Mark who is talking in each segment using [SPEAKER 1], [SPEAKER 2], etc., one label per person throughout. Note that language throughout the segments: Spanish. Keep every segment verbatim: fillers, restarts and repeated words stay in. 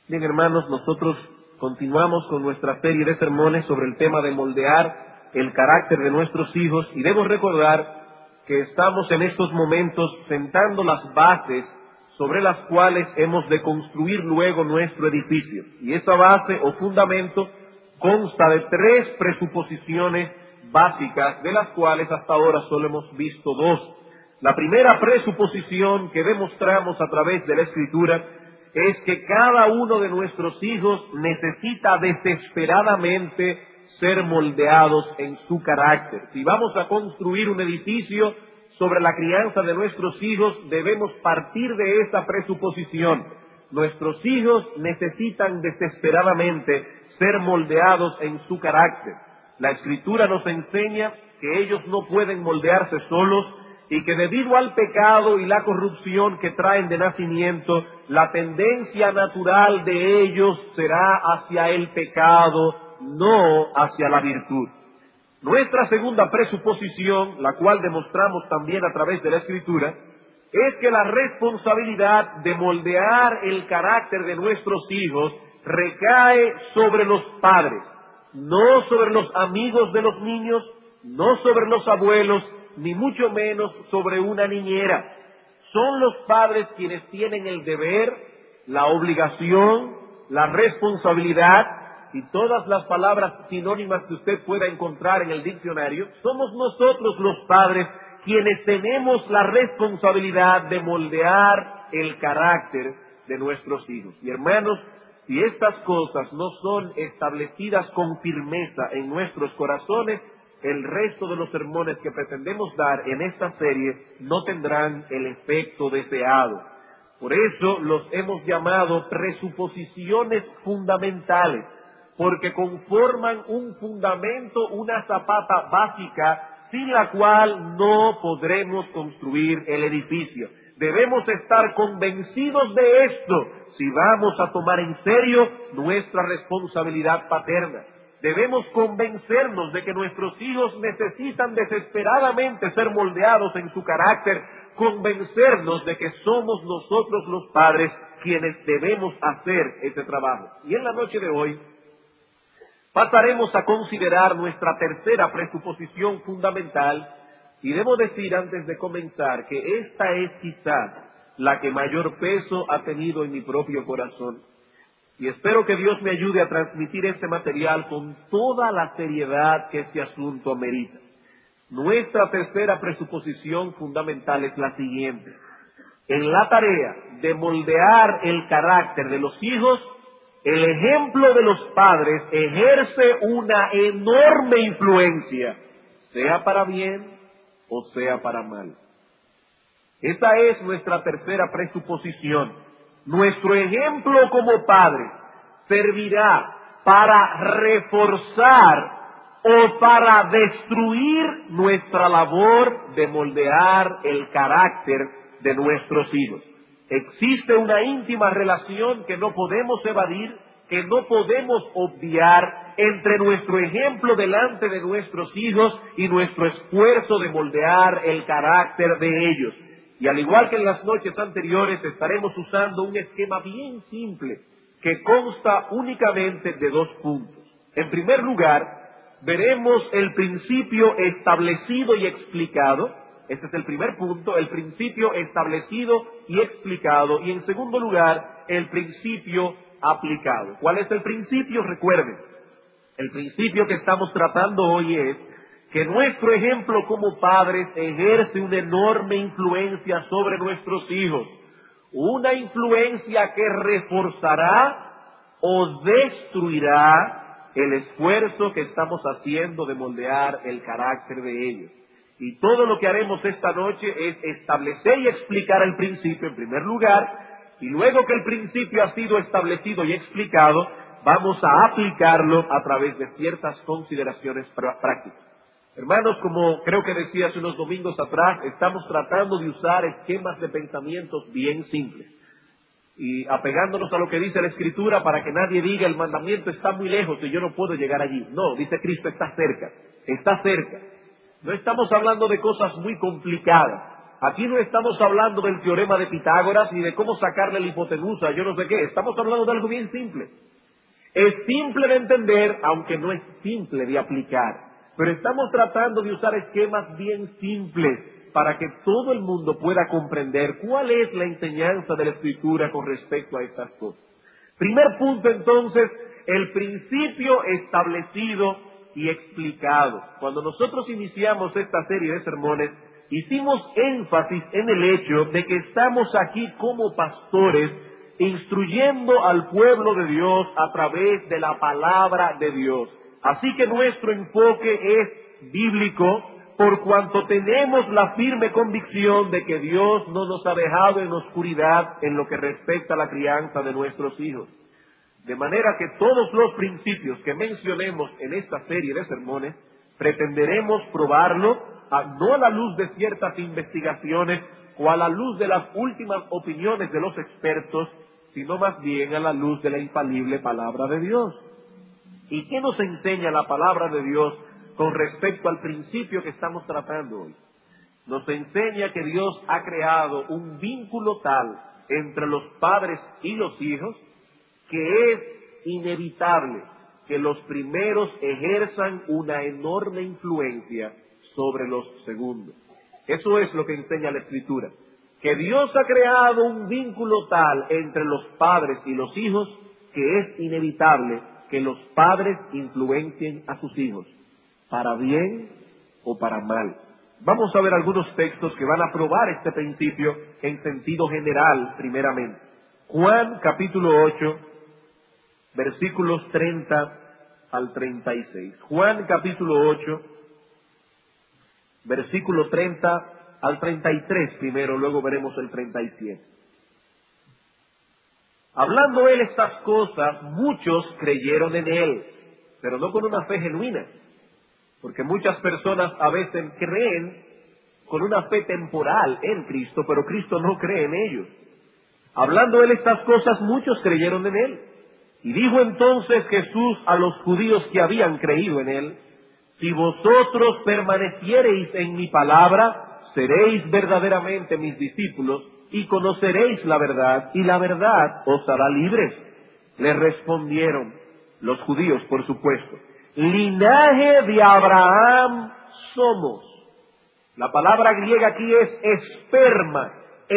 [SPEAKER 1] Bien, hermanos, nosotros continuamos con nuestra serie de sermones sobre el tema de moldear el carácter de nuestros hijos, y debo recordar que estamos en estos momentos sentando las bases sobre las cuales hemos de construir luego nuestro edificio. Y esa base o fundamento consta de tres presuposiciones básicas, de las cuales hasta ahora solo hemos visto dos. La primera presuposición que demostramos a través de la Escritura es que cada uno de nuestros hijos necesita desesperadamente ser moldeados en su carácter. Si vamos a construir un edificio sobre la crianza de nuestros hijos, debemos partir de esa presuposición. Nuestros hijos necesitan desesperadamente ser moldeados en su carácter. La Escritura nos enseña que ellos no pueden moldearse solos y que debido al pecado y la corrupción que traen de nacimiento, la tendencia natural de ellos será hacia el pecado, no hacia la virtud. Nuestra segunda presuposición, la cual demostramos también a través de la Escritura, es que la responsabilidad de moldear el carácter de nuestros hijos recae sobre los padres, no sobre los amigos de los niños, no sobre los abuelos, ni mucho menos sobre una niñera. Son los padres quienes tienen el deber, la obligación, la responsabilidad, y todas las palabras sinónimas que usted pueda encontrar en el diccionario. Somos nosotros los padres quienes tenemos la responsabilidad de moldear el carácter de nuestros hijos. Y hermanos, si estas cosas no son establecidas con firmeza en nuestros corazones, el resto de los sermones que pretendemos dar en esta serie no tendrán el efecto deseado. Por eso los hemos llamado presuposiciones fundamentales, porque conforman un fundamento, una zapata básica, sin la cual no podremos construir el edificio. Debemos estar convencidos de esto si vamos a tomar en serio nuestra responsabilidad paterna. Debemos convencernos de que nuestros hijos necesitan desesperadamente ser moldeados en su carácter, convencernos de que somos nosotros los padres quienes debemos hacer ese trabajo. Y en la noche de hoy pasaremos a considerar nuestra tercera presuposición fundamental, y debo decir antes de comenzar que esta es quizás la que mayor peso ha tenido en mi propio corazón. Y espero que Dios me ayude a transmitir este material con toda la seriedad que este asunto amerita. Nuestra tercera presuposición fundamental es la siguiente: en la tarea de moldear el carácter de los hijos, el ejemplo de los padres ejerce una enorme influencia, sea para bien o sea para mal. Esa es nuestra tercera presuposición. Nuestro ejemplo como padres servirá para reforzar o para destruir nuestra labor de moldear el carácter de nuestros hijos. Existe una íntima relación que no podemos evadir, que no podemos obviar entre nuestro ejemplo delante de nuestros hijos y nuestro esfuerzo de moldear el carácter de ellos. Y al igual que en las noches anteriores, estaremos usando un esquema bien simple que consta únicamente de dos puntos. En primer lugar, veremos el principio establecido y explicado. Este es el primer punto, el principio establecido y explicado. Y en segundo lugar, el principio aplicado. ¿Cuál es el principio? Recuerden, el principio que estamos tratando hoy es que nuestro ejemplo como padres ejerce una enorme influencia sobre nuestros hijos. Una influencia que reforzará o destruirá el esfuerzo que estamos haciendo de moldear el carácter de ellos. Y todo lo que haremos esta noche es establecer y explicar el principio en primer lugar, y luego que el principio ha sido establecido y explicado, vamos a aplicarlo a través de ciertas consideraciones prácticas. Hermanos, como creo que decía hace unos domingos atrás, estamos tratando de usar esquemas de pensamientos bien simples, y apegándonos a lo que dice la Escritura para que nadie diga el mandamiento está muy lejos y yo no puedo llegar allí. No, dice Cristo, está cerca, está cerca. No estamos hablando de cosas muy complicadas. Aquí no estamos hablando del teorema de Pitágoras ni de cómo sacarle la hipotenusa, yo no sé qué. Estamos hablando de algo bien simple. Es simple de entender, aunque no es simple de aplicar. Pero estamos tratando de usar esquemas bien simples para que todo el mundo pueda comprender cuál es la enseñanza de la Escritura con respecto a estas cosas. Primer punto, entonces, el principio establecido y explicado. Cuando nosotros iniciamos esta serie de sermones, hicimos énfasis en el hecho de que estamos aquí como pastores instruyendo al pueblo de Dios a través de la palabra de Dios. Así que nuestro enfoque es bíblico, por cuanto tenemos la firme convicción de que Dios no nos ha dejado en oscuridad en lo que respecta a la crianza de nuestros hijos. De manera que todos los principios que mencionemos en esta serie de sermones, pretenderemos probarlo a, no a la luz de ciertas investigaciones o a la luz de las últimas opiniones de los expertos, sino más bien a la luz de la infalible palabra de Dios. ¿Y qué nos enseña la palabra de Dios con respecto al principio que estamos tratando hoy? Nos enseña que Dios ha creado un vínculo tal entre los padres y los hijos que es inevitable que los primeros ejerzan una enorme influencia sobre los segundos. Eso es lo que enseña la Escritura, que Dios ha creado un vínculo tal entre los padres y los hijos que es inevitable que los padres influencien a sus hijos, para bien o para mal. Vamos a ver algunos textos que van a probar este principio en sentido general, primeramente. Juan capítulo ocho, versículos treinta al treinta y seis. Juan capítulo ocho, versículo treinta al treinta y tres primero, luego veremos el treinta y siete. Hablando él estas cosas, muchos creyeron en él, pero no con una fe genuina, porque muchas personas a veces creen con una fe temporal en Cristo, pero Cristo no cree en ellos. Hablando él estas cosas, muchos creyeron en él. Y dijo entonces Jesús a los judíos que habían creído en él: si vosotros permaneciereis en mi palabra, seréis verdaderamente mis discípulos, y conoceréis la verdad, y la verdad os hará libres. Le respondieron los judíos, por supuesto: linaje de Abraham somos. La palabra griega aquí es esperma.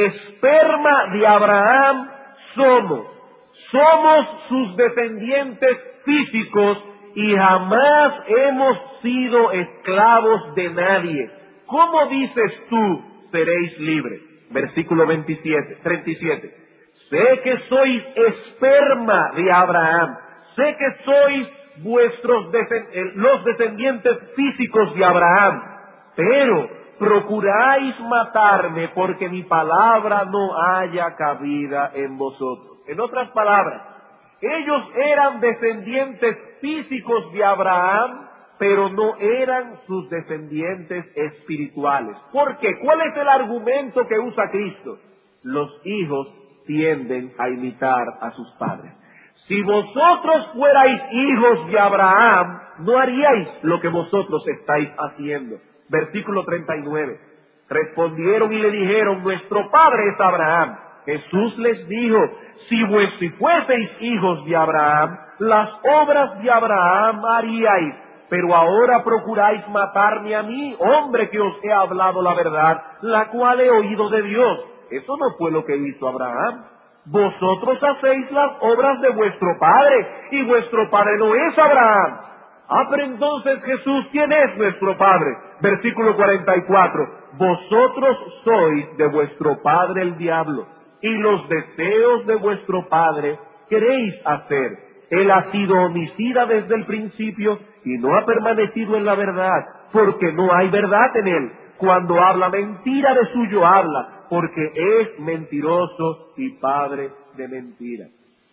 [SPEAKER 1] Esperma de Abraham somos. Somos sus descendientes físicos y jamás hemos sido esclavos de nadie. ¿Cómo dices tú, seréis libres? Versículo veintisiete, treinta y siete. Sé que sois esperma de Abraham. Sé que sois vuestros descend- los descendientes físicos de Abraham. Pero procuráis matarme porque mi palabra no haya cabida en vosotros. En otras palabras, ellos eran descendientes físicos de Abraham, pero no eran sus descendientes espirituales. ¿Por qué? ¿Cuál es el argumento que usa Cristo? Los hijos tienden a imitar a sus padres. Si vosotros fuerais hijos de Abraham, no haríais lo que vosotros estáis haciendo. Versículo treinta y nueve. Respondieron y le dijeron: nuestro padre es Abraham. Jesús les dijo: si, pues, si fueseis hijos de Abraham, las obras de Abraham haríais, pero ahora procuráis matarme a mí, hombre que os he hablado la verdad, la cual he oído de Dios. Eso no fue lo que hizo Abraham. Vosotros hacéis las obras de vuestro padre, y vuestro padre no es Abraham. Ah, pero entonces Jesús, ¿quién es nuestro padre? Versículo cuarenta y cuatro. Vosotros sois de vuestro padre el diablo, y los deseos de vuestro padre queréis hacer. Él ha sido homicida desde el principio y no ha permanecido en la verdad, porque no hay verdad en él. Cuando habla mentira, de suyo habla, porque es mentiroso y padre de mentira.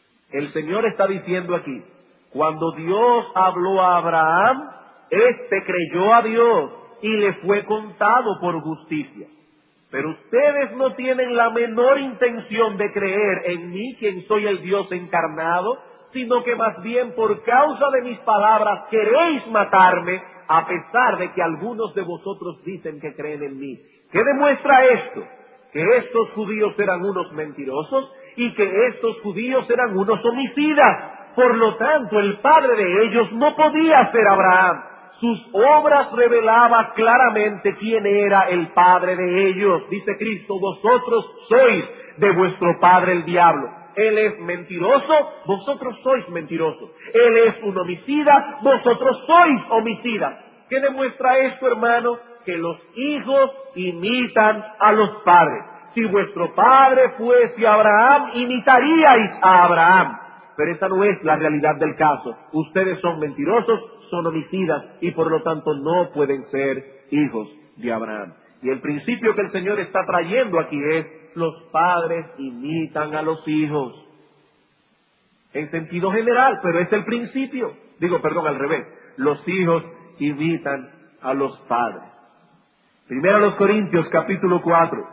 [SPEAKER 1] El Señor está diciendo aquí: cuando Dios habló a Abraham, éste creyó a Dios y le fue contado por justicia. Pero ustedes no tienen la menor intención de creer en mí, quien soy el Dios encarnado, sino que más bien por causa de mis palabras queréis matarme, a pesar de que algunos de vosotros dicen que creen en mí. ¿Qué demuestra esto? Que estos judíos eran unos mentirosos y que estos judíos eran unos homicidas. Por lo tanto, el padre de ellos no podía ser Abraham. Sus obras revelaban claramente quién era el padre de ellos. Dice Cristo, vosotros sois de vuestro padre el diablo. Él es mentiroso, vosotros sois mentirosos. Él es un homicida, vosotros sois homicidas. ¿Qué demuestra esto, hermano? Que los hijos imitan a los padres. Si vuestro padre fuese Abraham, imitaríais a Abraham. Pero esa no es la realidad del caso. Ustedes son mentirosos, son homicidas y por lo tanto no pueden ser hijos de Abraham. Y el principio que el Señor está trayendo aquí es: los padres imitan a los hijos. En sentido general, pero es el principio. Digo, perdón, al revés. Los hijos imitan a los padres. Primero a los Corintios capítulo cuatro.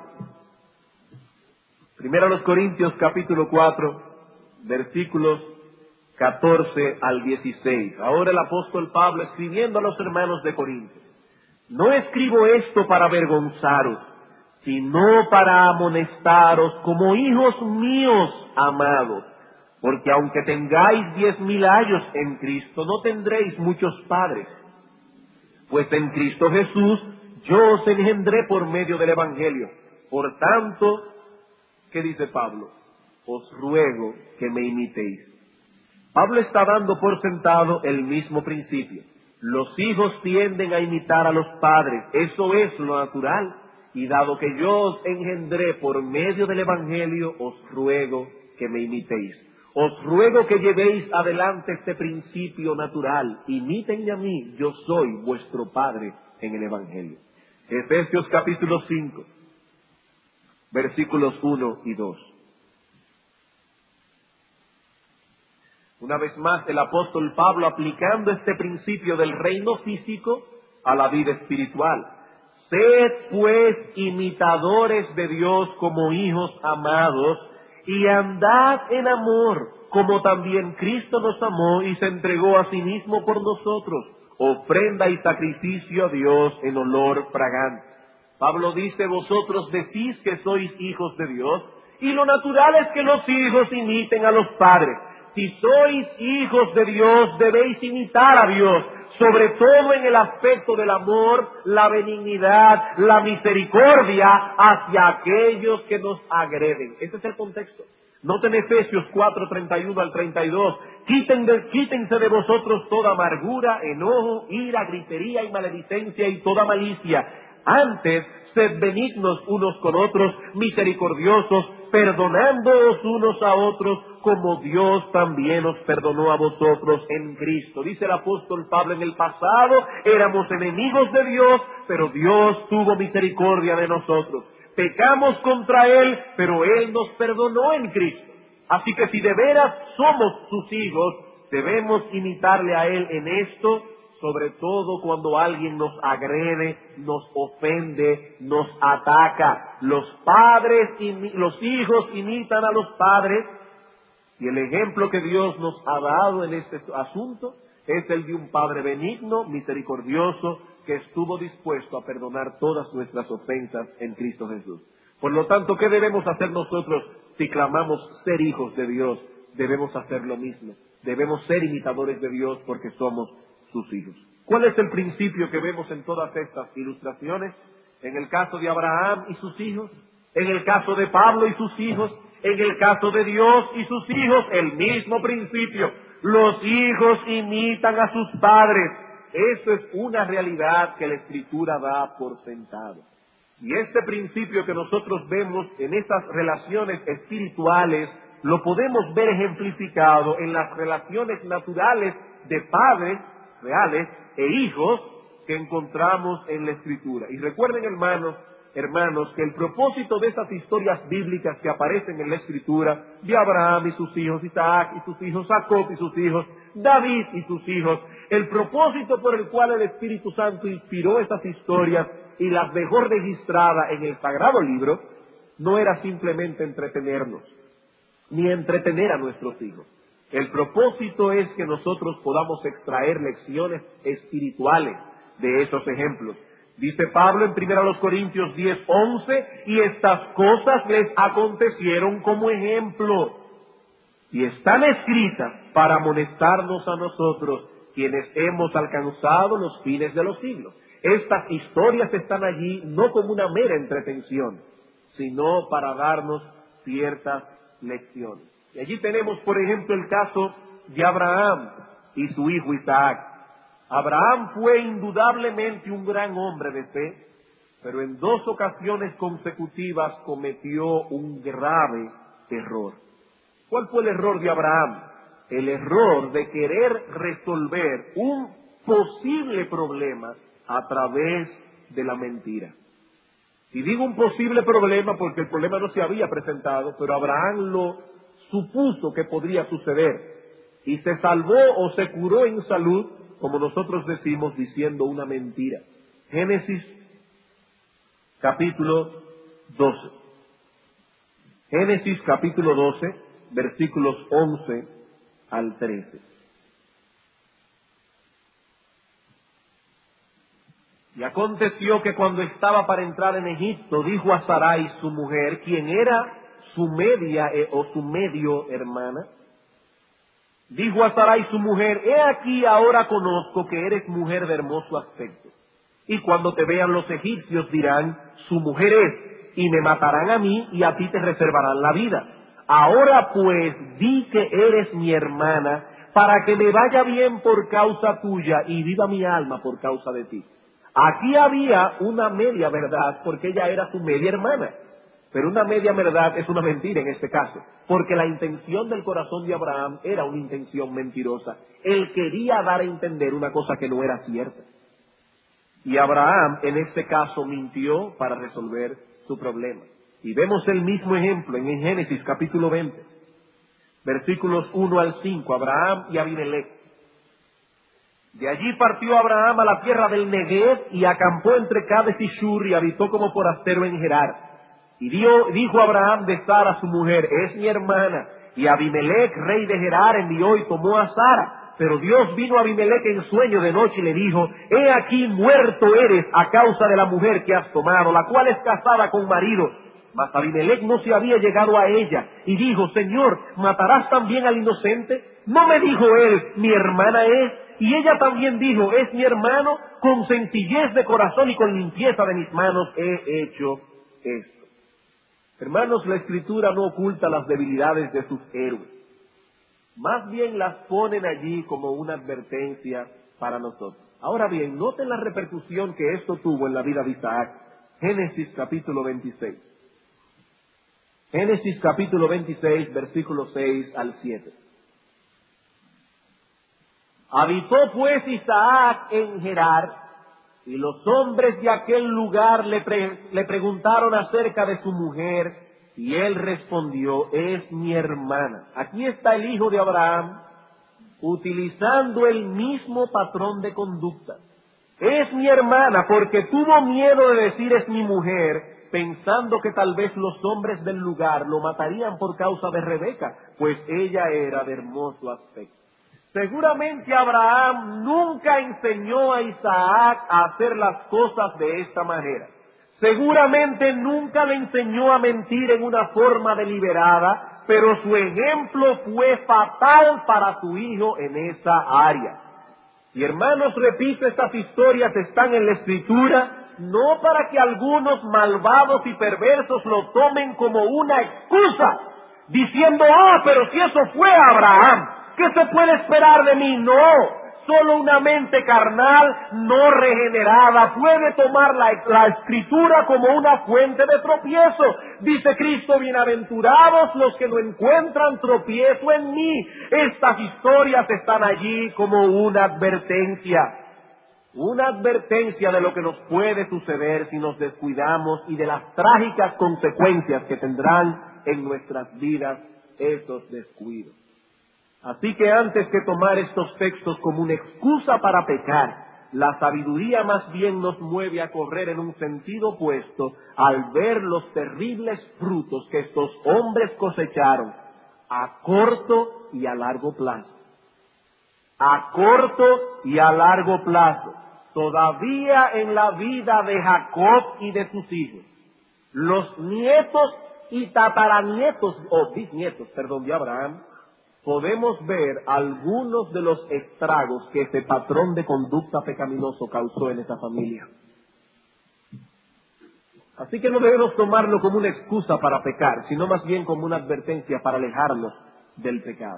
[SPEAKER 1] Primero a los Corintios capítulo cuatro, versículos catorce al dieciséis. Ahora el apóstol Pablo escribiendo a los hermanos de Corinto: no escribo esto para avergonzaros, sino para amonestaros como hijos míos amados. Porque aunque tengáis diez mil años en Cristo, no tendréis muchos padres. Pues en Cristo Jesús yo os engendré por medio del Evangelio. Por tanto, ¿qué dice Pablo? Os ruego que me imitéis. Pablo está dando por sentado el mismo principio. Los hijos tienden a imitar a los padres. Eso es lo natural. Y dado que yo os engendré por medio del Evangelio, os ruego que me imitéis. Os ruego que llevéis adelante este principio natural. Imítenme a mí, yo soy vuestro Padre en el Evangelio. Efesios capítulo cinco, versículos uno y dos. Una vez más, el apóstol Pablo aplicando este principio del reino físico a la vida espiritual. Sed pues imitadores de Dios como hijos amados, y andad en amor, como también Cristo nos amó y se entregó a sí mismo por nosotros, ofrenda y sacrificio a Dios en olor fragante. Pablo dice: vosotros decís que sois hijos de Dios, y lo natural es que los hijos imiten a los padres. Si sois hijos de Dios, debéis imitar a Dios, sobre todo en el aspecto del amor, la benignidad, la misericordia hacia aquellos que nos agreden. Ese es el contexto. Noten Efesios cuatro, treinta y uno al treinta y dos. Quiten de, quítense de vosotros toda amargura, enojo, ira, gritería y maledicencia y toda malicia. Antes, sed benignos unos con otros, misericordiosos, perdonándoos unos a otros, como Dios también os perdonó a vosotros en Cristo. Dice el apóstol Pablo: en el pasado éramos enemigos de Dios, pero Dios tuvo misericordia de nosotros. Pecamos contra Él, pero Él nos perdonó en Cristo. Así que si de veras somos sus hijos, debemos imitarle a Él en esto, sobre todo cuando alguien nos agrede, nos ofende, nos ataca. Los padres, los hijos imitan a los padres, y el ejemplo que Dios nos ha dado en este asunto es el de un Padre benigno, misericordioso, que estuvo dispuesto a perdonar todas nuestras ofensas en Cristo Jesús. Por lo tanto, ¿qué debemos hacer nosotros si clamamos ser hijos de Dios? Debemos hacer lo mismo. Debemos ser imitadores de Dios porque somos sus hijos. ¿Cuál es el principio que vemos en todas estas ilustraciones? En el caso de Abraham y sus hijos, en el caso de Pablo y sus hijos, en el caso de Dios y sus hijos, el mismo principio. Los hijos imitan a sus padres. Eso es una realidad que la Escritura da por sentado. Y este principio que nosotros vemos en estas relaciones espirituales, lo podemos ver ejemplificado en las relaciones naturales de padres reales e hijos que encontramos en la Escritura. Y recuerden, hermanos, hermanos, que el propósito de esas historias bíblicas que aparecen en la Escritura, de Abraham y sus hijos, Isaac y sus hijos, Jacob y sus hijos, David y sus hijos, el propósito por el cual el Espíritu Santo inspiró esas historias y las dejó registradas en el Sagrado Libro, no era simplemente entretenernos, ni entretener a nuestros hijos. El propósito es que nosotros podamos extraer lecciones espirituales de esos ejemplos, Dice Pablo en primera Corintios diez, once, y estas cosas les acontecieron como ejemplo, y están escritas para amonestarnos a nosotros, quienes hemos alcanzado los fines de los siglos. Estas historias están allí no como una mera entretención, sino para darnos ciertas lecciones. Y allí tenemos, por ejemplo, el caso de Abraham y su hijo Isaac. Abraham fue indudablemente un gran hombre de fe, pero en dos ocasiones consecutivas cometió un grave error. ¿Cuál fue el error de Abraham? El error de querer resolver un posible problema a través de la mentira. Y digo un posible problema porque el problema no se había presentado, pero Abraham lo supuso que podría suceder y se salvó o se curó en salud, como nosotros decimos, diciendo una mentira. Génesis capítulo doce. Génesis capítulo doce, versículos once al trece. Y aconteció que cuando estaba para entrar en Egipto, dijo a Sarai su mujer, quien era su media eh, o su medio hermana, dijo a Sarai su mujer, he aquí ahora conozco que eres mujer de hermoso aspecto. Y cuando te vean los egipcios dirán, su mujer es, y me matarán a mí y a ti te reservarán la vida. Ahora pues di que eres mi hermana, para que me vaya bien por causa tuya y viva mi alma por causa de ti. Aquí había una media verdad, porque ella era su media hermana. Pero una media verdad es una mentira en este caso, porque la intención del corazón de Abraham era una intención mentirosa. Él quería dar a entender una cosa que no era cierta. Y Abraham en este caso mintió para resolver su problema. Y vemos el mismo ejemplo en Génesis capítulo veinte, versículos uno al cinco, Abraham y Abimelech. De allí partió Abraham a la tierra del Negev y acampó entre Cades y Shur y habitó como forastero en Gerar. Y dio, dijo Abraham de Sara su mujer, es mi hermana. Y Abimelech, rey de Gerar, envió y tomó a Sara. Pero Dios vino a Abimelech en sueño de noche y le dijo, he aquí muerto eres a causa de la mujer que has tomado, la cual es casada con marido. Mas Abimelech no se había llegado a ella y dijo, Señor, ¿matarás también al inocente? ¿No me dijo él, mi hermana es? Y ella también dijo, es mi hermano, con sencillez de corazón y con limpieza de mis manos he hecho esto. Hermanos, la Escritura no oculta las debilidades de sus héroes. Más bien las ponen allí como una advertencia para nosotros. Ahora bien, noten la repercusión que esto tuvo en la vida de Isaac. Génesis capítulo veintiséis. Génesis capítulo veintiséis, versículos seis al siete. Habitó pues Isaac en Gerar, y los hombres de aquel lugar le, pre- le preguntaron acerca de su mujer, y él respondió, es mi hermana. Aquí está el hijo de Abraham, utilizando el mismo patrón de conducta. Es mi hermana, porque tuvo miedo de decir es mi mujer, pensando que tal vez los hombres del lugar lo matarían por causa de Rebeca, pues ella era de hermoso aspecto. Seguramente Abraham nunca enseñó a Isaac a hacer las cosas de esta manera. Seguramente nunca le enseñó a mentir en una forma deliberada, pero su ejemplo fue fatal para su hijo en esa área. Y hermanos, repito, estas historias están en la Escritura, no para que algunos malvados y perversos lo tomen como una excusa, diciendo, ah, pero si eso fue Abraham, ¿qué se puede esperar de mí? No, solo una mente carnal, no regenerada, puede tomar la, la Escritura como una fuente de tropiezo. Dice Cristo, bienaventurados los que no encuentran tropiezo en mí. Estas historias están allí como una advertencia. Una advertencia de lo que nos puede suceder si nos descuidamos y de las trágicas consecuencias que tendrán en nuestras vidas esos descuidos. Así que antes que tomar estos textos como una excusa para pecar, la sabiduría más bien nos mueve a correr en un sentido opuesto al ver los terribles frutos que estos hombres cosecharon a corto y a largo plazo. A corto y a largo plazo. todavía en la vida de Jacob y de sus hijos, los nietos y tataranietos, o bisnietos, perdón, de Abraham, podemos ver algunos de los estragos que ese patrón de conducta pecaminoso causó en esa familia. Así que no debemos tomarlo como una excusa para pecar, sino más bien como una advertencia para alejarnos del pecado.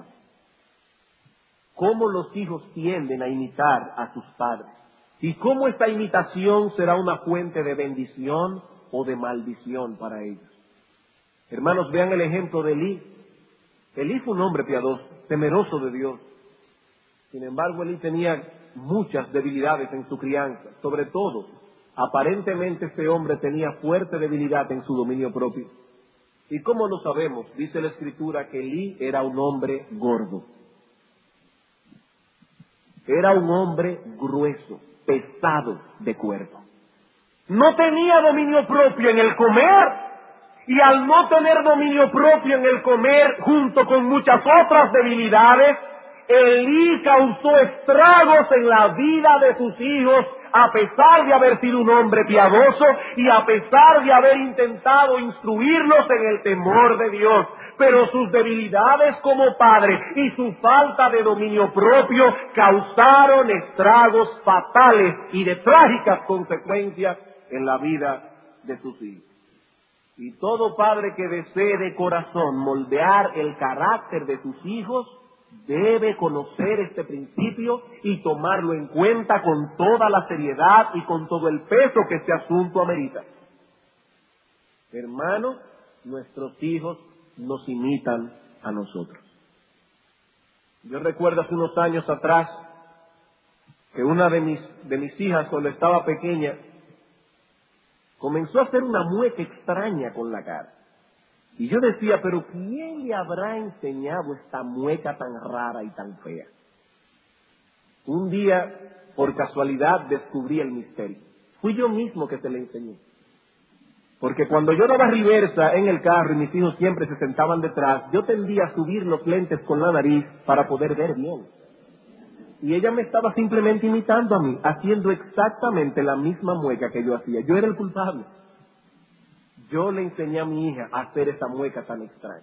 [SPEAKER 1] Cómo los hijos tienden a imitar a sus padres y cómo esta imitación será una fuente de bendición o de maldición para ellos. Hermanos, vean el ejemplo de Elí. Elí fue un hombre piadoso, temeroso de Dios. Sin embargo, Elí tenía muchas debilidades en su crianza. Sobre todo, aparentemente este hombre tenía fuerte debilidad en su dominio propio. ¿Y cómo lo sabemos? Dice la Escritura que Elí era un hombre gordo. Era un hombre grueso, pesado de cuerpo. No tenía dominio propio en el comer. Y al no tener dominio propio en el comer, junto con muchas otras debilidades, Elí causó estragos en la vida de sus hijos, a pesar de haber sido un hombre piadoso y a pesar de haber intentado instruirlos en el temor de Dios. Pero sus debilidades como padre y su falta de dominio propio causaron estragos fatales y de trágicas consecuencias en la vida de sus hijos. Y todo padre que desee de corazón moldear el carácter de sus hijos debe conocer este principio y tomarlo en cuenta con toda la seriedad y con todo el peso que este asunto amerita. Hermanos, nuestros hijos nos imitan a nosotros. Yo recuerdo hace unos años atrás que una de mis, de mis hijas, cuando estaba pequeña, comenzó a hacer una mueca extraña con la cara. Y yo decía, pero ¿quién le habrá enseñado esta mueca tan rara y tan fea? Un día, por casualidad, descubrí el misterio. Fui yo mismo que se le enseñó. Porque cuando yo daba reversa en el carro y mis hijos siempre se sentaban detrás, yo tendía a subir los lentes con la nariz para poder ver bien. Y ella me estaba simplemente imitando a mí, haciendo exactamente la misma mueca que yo hacía. Yo era el culpable. Yo le enseñé a mi hija a hacer esa mueca tan extraña.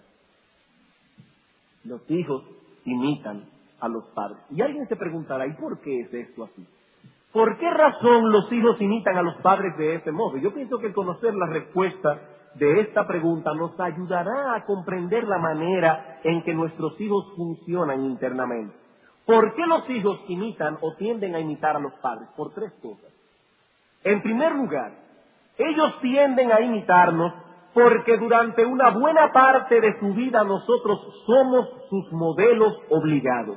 [SPEAKER 1] Los hijos imitan a los padres. Y alguien se preguntará, ¿y por qué es esto así? ¿Por qué razón los hijos imitan a los padres de ese modo? Yo pienso que conocer la respuesta de esta pregunta nos ayudará a comprender la manera en que nuestros hijos funcionan internamente. ¿Por qué los hijos imitan o tienden a imitar a los padres? Por tres cosas. En primer lugar, ellos tienden a imitarnos porque durante una buena parte de su vida nosotros somos sus modelos obligados.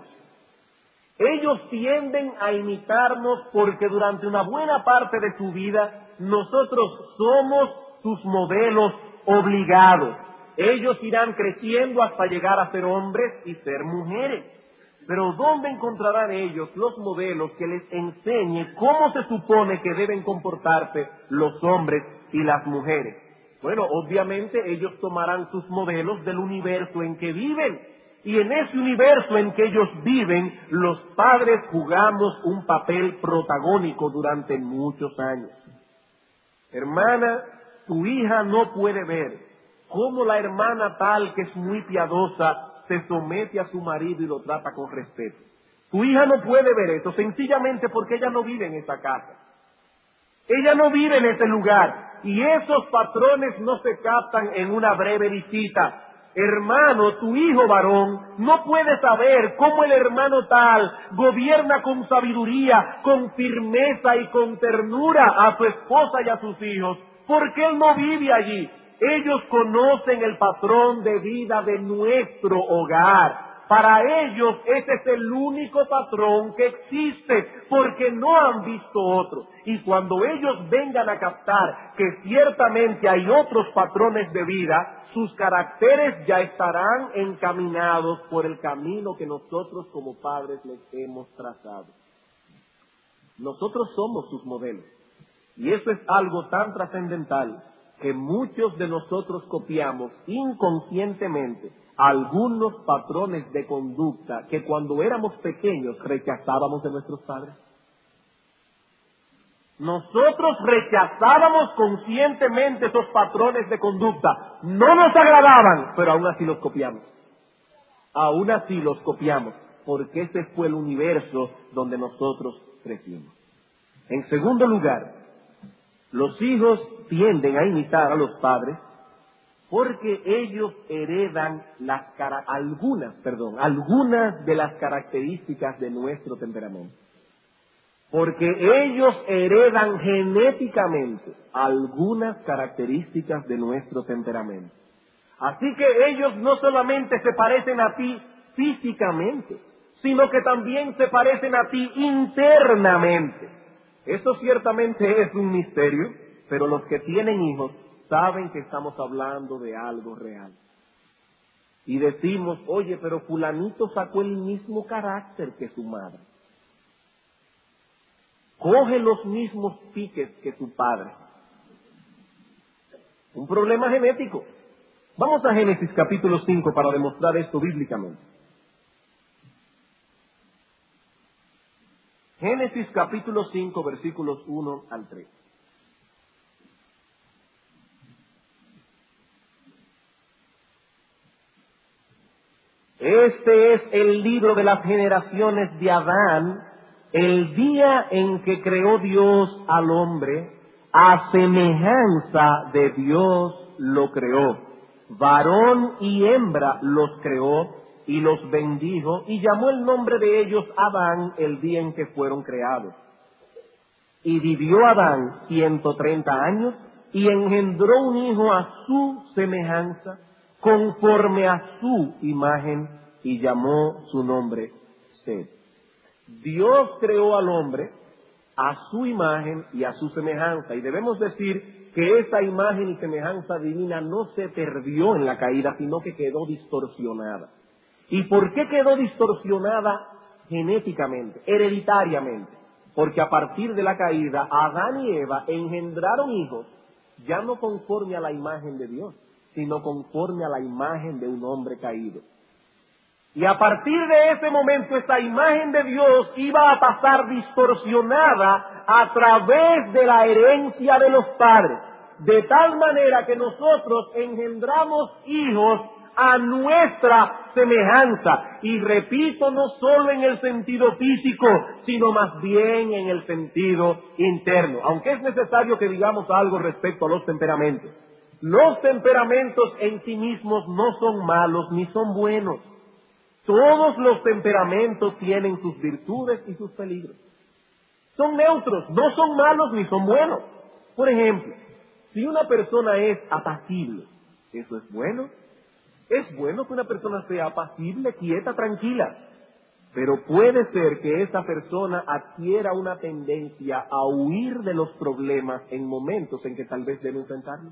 [SPEAKER 1] Ellos tienden a imitarnos porque durante una buena parte de su vida nosotros somos sus modelos obligados. Ellos irán creciendo hasta llegar a ser hombres y ser mujeres. Pero ¿dónde encontrarán ellos los modelos que les enseñen cómo se supone que deben comportarse los hombres y las mujeres? Bueno, obviamente ellos tomarán sus modelos del universo en que viven. Y en ese universo en que ellos viven, los padres jugamos un papel protagónico durante muchos años. Hermana, tu hija no puede ver cómo la hermana tal que es muy piadosa se somete a su marido y lo trata con respeto. Tu hija no puede ver eso sencillamente porque ella no vive en esa casa. Ella no vive en ese lugar. Y esos patrones no se captan en una breve visita. Hermano, tu hijo varón no puede saber cómo el hermano tal gobierna con sabiduría, con firmeza y con ternura a su esposa y a sus hijos, porque él no vive allí. Ellos conocen el patrón de vida de nuestro hogar. Para ellos ese es el único patrón que existe, porque no han visto otro. Y cuando ellos vengan a captar que ciertamente hay otros patrones de vida, sus caracteres ya estarán encaminados por el camino que nosotros como padres les hemos trazado. Nosotros somos sus modelos. Y eso es algo tan trascendental que muchos de nosotros copiamos inconscientemente algunos patrones de conducta que cuando éramos pequeños rechazábamos de nuestros padres. Nosotros rechazábamos conscientemente esos patrones de conducta. No nos agradaban, pero aún así los copiamos. Aún así los copiamos, porque ese fue el universo donde nosotros crecimos. En segundo lugar, los hijos tienden a imitar a los padres porque ellos heredan las cara- algunas, perdón, algunas de las características de nuestro temperamento. Porque ellos heredan genéticamente algunas características de nuestro temperamento. Así que ellos no solamente se parecen a ti físicamente, sino que también se parecen a ti internamente. Eso ciertamente es un misterio, pero los que tienen hijos saben que estamos hablando de algo real. Y decimos, oye, pero fulanito sacó el mismo carácter que su madre. Coge los mismos piques que su padre. Un problema genético. Vamos a Génesis capítulo cinco para demostrar esto bíblicamente. Génesis capítulo cinco, versículos uno al tres. Este es el libro de las generaciones de Adán, el día en que creó Dios al hombre, a semejanza de Dios lo creó. Varón y hembra los creó y los bendijo y llamó el nombre de ellos Adán el día en que fueron creados. Y vivió Adán ciento treinta años y engendró un hijo a su semejanza, conforme a su imagen, y llamó su nombre Set. Dios creó al hombre a su imagen y a su semejanza, y debemos decir que esa imagen y semejanza divina no se perdió en la caída, sino que quedó distorsionada. ¿Y por qué quedó distorsionada genéticamente, hereditariamente? Porque a partir de la caída, Adán y Eva engendraron hijos, ya no conforme a la imagen de Dios, sino conforme a la imagen de un hombre caído. Y a partir de ese momento, esta imagen de Dios iba a pasar distorsionada a través de la herencia de los padres, de tal manera que nosotros engendramos hijos a nuestra semejanza. Y repito, no solo en el sentido físico, sino más bien en el sentido interno. Aunque es necesario que digamos algo respecto a los temperamentos. Los temperamentos en sí mismos no son malos ni son buenos. Todos los temperamentos tienen sus virtudes y sus peligros. Son neutros, no son malos ni son buenos. Por ejemplo, si una persona es apacible, ¿eso es bueno? Es bueno que una persona sea apacible, quieta, tranquila. Pero puede ser que esa persona adquiera una tendencia a huir de los problemas en momentos en que tal vez debe enfrentarlos.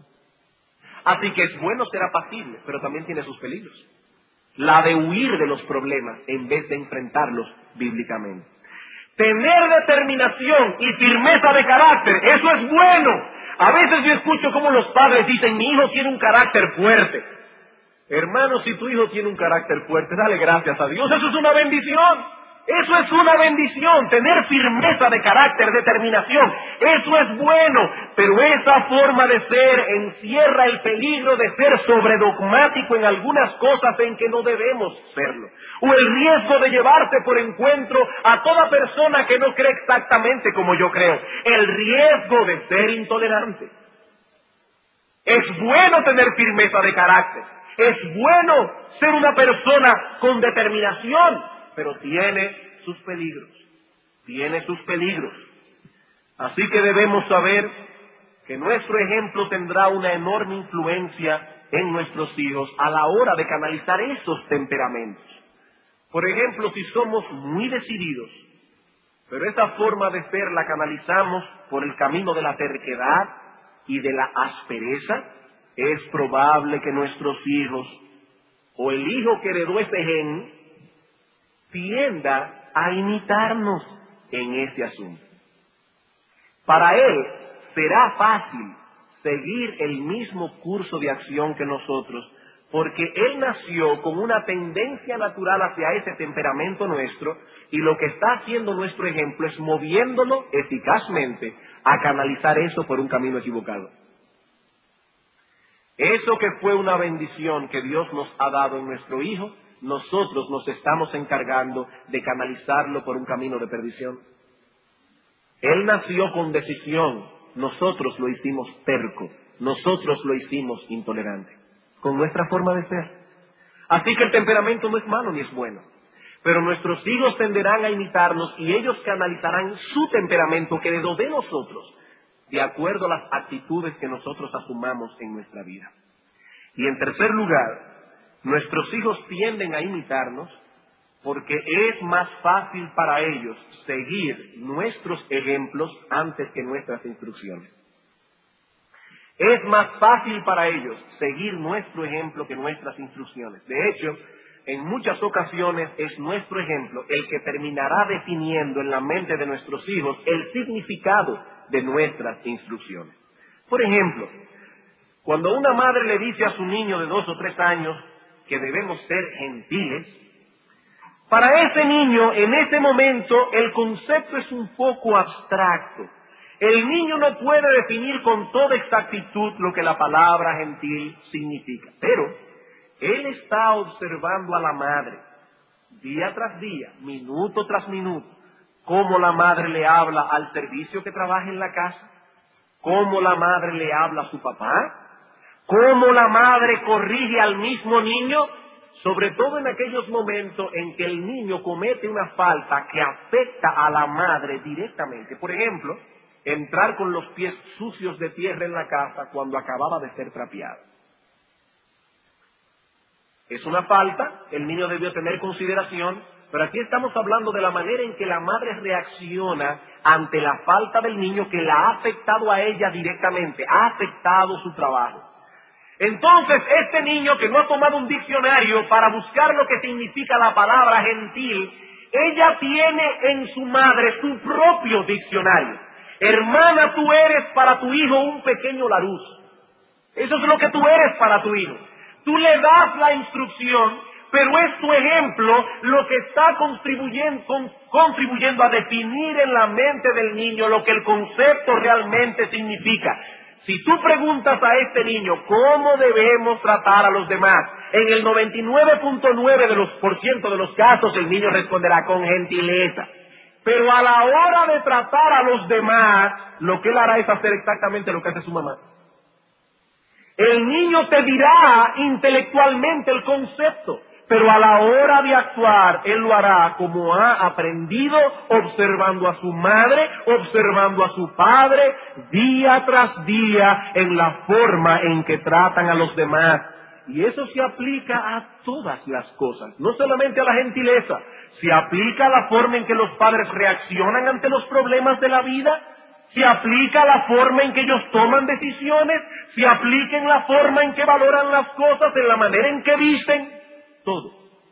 [SPEAKER 1] Así que es bueno ser apacible, pero también tiene sus peligros. La de huir de los problemas en vez de enfrentarlos bíblicamente. Tener determinación y firmeza de carácter, eso es bueno. A veces yo escucho como los padres dicen, mi hijo tiene un carácter fuerte. Hermano, si tu hijo tiene un carácter fuerte, dale gracias a Dios, eso es una bendición. Eso es una bendición, tener firmeza de carácter, determinación, eso es bueno, pero esa forma de ser encierra el peligro de ser sobredogmático en algunas cosas en que no debemos serlo, o el riesgo de llevarte por encuentro a toda persona que no cree exactamente como yo creo, el riesgo de ser intolerante. Es bueno tener firmeza de carácter, es bueno ser una persona con determinación, pero tiene sus peligros, tiene sus peligros. Así que debemos saber que nuestro ejemplo tendrá una enorme influencia en nuestros hijos a la hora de canalizar esos temperamentos. Por ejemplo, si somos muy decididos, pero esa forma de ser la canalizamos por el camino de la terquedad y de la aspereza, es probable que nuestros hijos, o el hijo que heredó ese gen, tienda a imitarnos en ese asunto. Para él será fácil seguir el mismo curso de acción que nosotros, porque él nació con una tendencia natural hacia ese temperamento nuestro, y lo que está haciendo nuestro ejemplo es moviéndolo eficazmente a canalizar eso por un camino equivocado. Eso que fue una bendición que Dios nos ha dado en nuestro hijo, nosotros nos estamos encargando de canalizarlo por un camino de perdición. Él nació con decisión, nosotros lo hicimos terco, nosotros lo hicimos intolerante, con nuestra forma de ser. Así que el temperamento no es malo ni es bueno, pero nuestros hijos tenderán a imitarnos y ellos canalizarán su temperamento que heredó de nosotros, de acuerdo a las actitudes que nosotros asumamos en nuestra vida. Y en tercer lugar, nuestros hijos tienden a imitarnos porque es más fácil para ellos seguir nuestros ejemplos antes que nuestras instrucciones. Es más fácil para ellos seguir nuestro ejemplo que nuestras instrucciones. De hecho, en muchas ocasiones es nuestro ejemplo el que terminará definiendo en la mente de nuestros hijos el significado de nuestras instrucciones. Por ejemplo, cuando una madre le dice a su niño de dos o tres años que debemos ser gentiles, para ese niño, en ese momento, el concepto es un poco abstracto. El niño no puede definir con toda exactitud lo que la palabra gentil significa, pero él está observando a la madre, día tras día, minuto tras minuto, cómo la madre le habla al servicio que trabaja en la casa, cómo la madre le habla a su papá, cómo la madre corrige al mismo niño, sobre todo en aquellos momentos en que el niño comete una falta que afecta a la madre directamente. Por ejemplo, entrar con los pies sucios de tierra en la casa cuando acababa de ser trapeado. Es una falta, el niño debió tener consideración, pero aquí estamos hablando de la manera en que la madre reacciona ante la falta del niño que la ha afectado a ella directamente, ha afectado su trabajo. Entonces, este niño que no ha tomado un diccionario para buscar lo que significa la palabra gentil, ella tiene en su madre su propio diccionario. Hermana, tú eres para tu hijo un pequeño Laruz. Eso es lo que tú eres para tu hijo. Tú le das la instrucción, pero es tu ejemplo lo que está contribuyendo, con, contribuyendo a definir en la mente del niño lo que el concepto realmente significa. Si tú preguntas a este niño cómo debemos tratar a los demás, en el noventa y nueve punto nueve de los por ciento de los casos el niño responderá con gentileza. Pero a la hora de tratar a los demás, lo que él hará es hacer exactamente lo que hace su mamá. El niño te dirá intelectualmente el concepto, pero a la hora de actuar, él lo hará como ha aprendido, observando a su madre, observando a su padre, día tras día, en la forma en que tratan a los demás. Y eso se aplica a todas las cosas, no solamente a la gentileza, se aplica a la forma en que los padres reaccionan ante los problemas de la vida, se aplica a la forma en que ellos toman decisiones, se aplica en la forma en que valoran las cosas, en la manera en que visten, todo,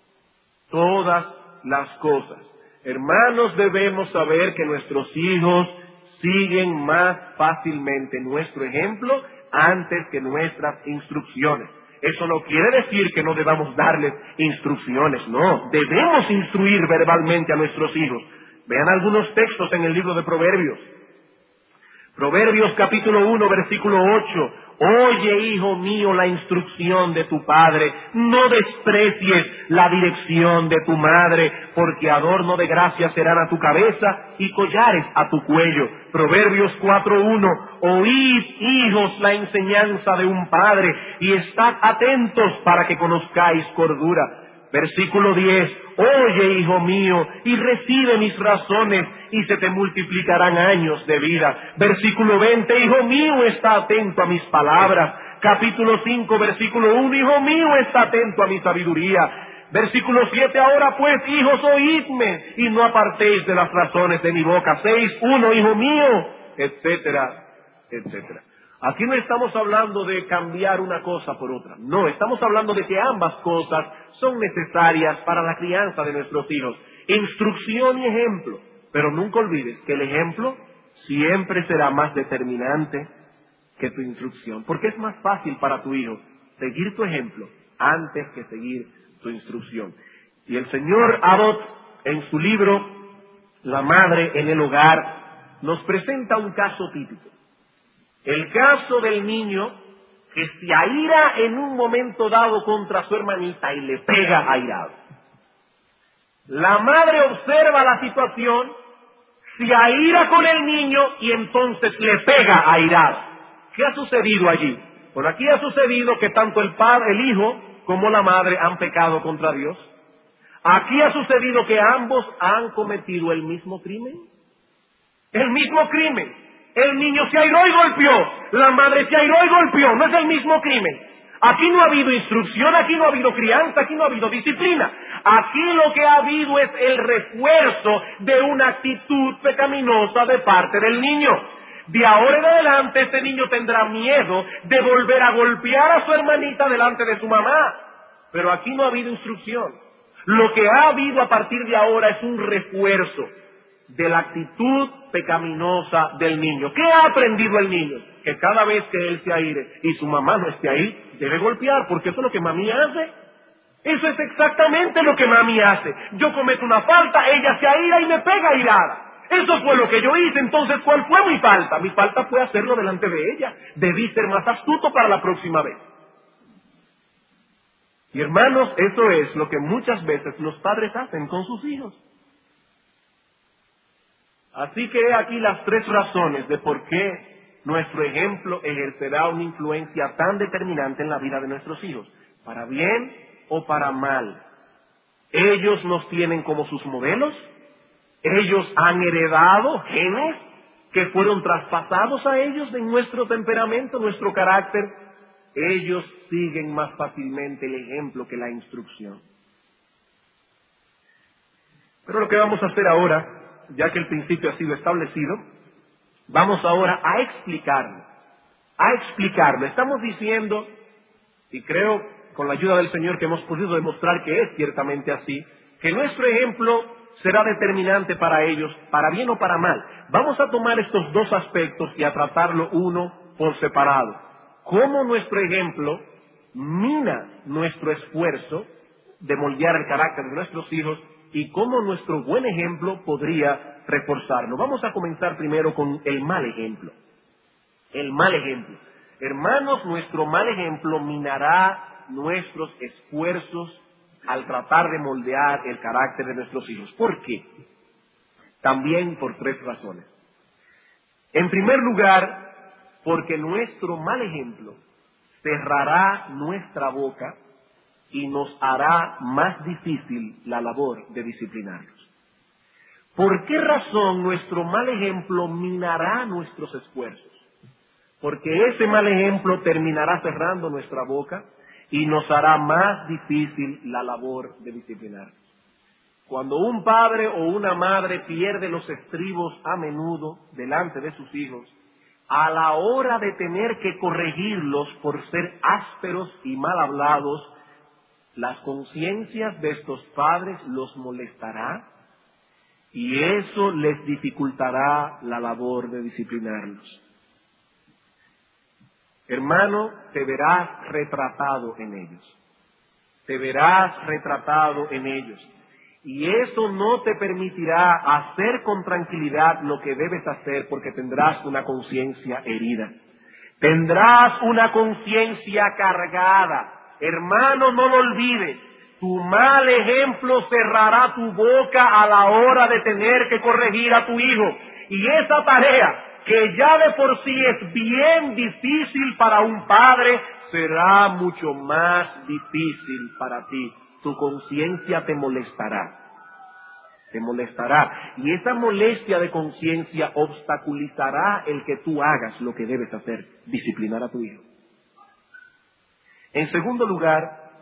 [SPEAKER 1] todas las cosas. Hermanos, debemos saber que nuestros hijos siguen más fácilmente nuestro ejemplo antes que nuestras instrucciones. Eso no quiere decir que no debamos darles instrucciones, no, debemos instruir verbalmente a nuestros hijos. Vean algunos textos en el libro de Proverbios. Proverbios capítulo uno, versículo ocho. Oye, hijo mío, la instrucción de tu padre, no desprecies la dirección de tu madre, porque adorno de gracia serán a tu cabeza y collares a tu cuello. Proverbios cuatro uno. Oíd, hijos, la enseñanza de un padre, y estad atentos para que conozcáis cordura. Versículo diez. Oye, hijo mío, y recibe mis razones, y se te multiplicarán años de vida. Versículo veinte. Hijo mío, está atento a mis palabras. Capítulo cinco, versículo uno. Hijo mío, está atento a mi sabiduría. Versículo siete. Ahora pues, hijos, oídme, y no apartéis de las razones de mi boca. seis uno. Hijo mío, etcétera, etcétera. Aquí no estamos hablando de cambiar una cosa por otra. No, estamos hablando de que ambas cosas son necesarias para la crianza de nuestros hijos. Instrucción y ejemplo. Pero nunca olvides que el ejemplo siempre será más determinante que tu instrucción. Porque es más fácil para tu hijo seguir tu ejemplo antes que seguir su instrucción. Y el señor Abbott, en su libro La madre en el hogar, nos presenta un caso típico. El caso del niño que se aira en un momento dado contra su hermanita y le pega airado. La madre observa la situación, se aira con el niño y entonces le pega airado. ¿Qué ha sucedido allí? Bueno, aquí ha sucedido que tanto el padre, el hijo, como la madre han pecado contra Dios. Aquí ha sucedido que ambos han cometido el mismo crimen. El mismo crimen. El niño se airó y golpeó. La madre se airó y golpeó. No es el mismo crimen. Aquí no ha habido instrucción, aquí no ha habido crianza, aquí no ha habido disciplina. Aquí lo que ha habido es el refuerzo de una actitud pecaminosa de parte del niño. De ahora en adelante este niño tendrá miedo de volver a golpear a su hermanita delante de su mamá. Pero aquí no ha habido instrucción. Lo que ha habido a partir de ahora es un refuerzo de la actitud pecaminosa del niño. ¿Qué ha aprendido el niño? Que cada vez que él se aire y su mamá no esté ahí, debe golpear, porque eso es lo que mami hace. Eso es exactamente lo que mami hace. Yo cometo una falta, ella se aira y me pega airada. Eso fue lo que yo hice. Entonces, ¿cuál fue mi falta? Mi falta fue hacerlo delante de ella. Debí ser más astuto para la próxima vez. Y hermanos, eso es lo que muchas veces los padres hacen con sus hijos. Así que he aquí las tres razones de por qué nuestro ejemplo ejercerá una influencia tan determinante en la vida de nuestros hijos, para bien o para mal. Ellos nos tienen como sus modelos, ellos han heredado genes que fueron traspasados a ellos en nuestro temperamento, nuestro carácter. Ellos siguen más fácilmente el ejemplo que la instrucción. Pero lo que vamos a hacer ahora, ya que el principio ha sido establecido, vamos ahora a explicarlo, a explicarlo. Estamos diciendo, y creo con la ayuda del Señor que hemos podido demostrar que es ciertamente así, que nuestro ejemplo será determinante para ellos, para bien o para mal. Vamos a tomar estos dos aspectos y a tratarlo uno por separado. Cómo nuestro ejemplo mina nuestro esfuerzo de moldear el carácter de nuestros hijos y cómo nuestro buen ejemplo podría reforzarlo. Vamos a comenzar primero con el mal ejemplo. El mal ejemplo. Hermanos, nuestro mal ejemplo minará nuestros esfuerzos al tratar de moldear el carácter de nuestros hijos. ¿Por qué? También por tres razones. En primer lugar, porque nuestro mal ejemplo cerrará nuestra boca y nos hará más difícil la labor de disciplinarlos. ¿Por qué razón nuestro mal ejemplo minará nuestros esfuerzos? Porque ese mal ejemplo terminará cerrando nuestra boca y nos hará más difícil la labor de disciplinarlos. Cuando un padre o una madre pierde los estribos a menudo delante de sus hijos, a la hora de tener que corregirlos por ser ásperos y mal hablados, las conciencias de estos padres los molestará y eso les dificultará la labor de disciplinarlos. Hermano, te verás retratado en ellos. Te verás retratado en ellos. Y eso no te permitirá hacer con tranquilidad lo que debes hacer porque tendrás una conciencia herida. Tendrás una conciencia cargada. Hermano, no lo olvides. Tu mal ejemplo cerrará tu boca a la hora de tener que corregir a tu hijo. Y esa tarea, que ya de por sí es bien difícil para un padre, será mucho más difícil para ti. Tu conciencia te molestará. Te molestará. Y esa molestia de conciencia obstaculizará el que tú hagas lo que debes hacer, disciplinar a tu hijo. En segundo lugar,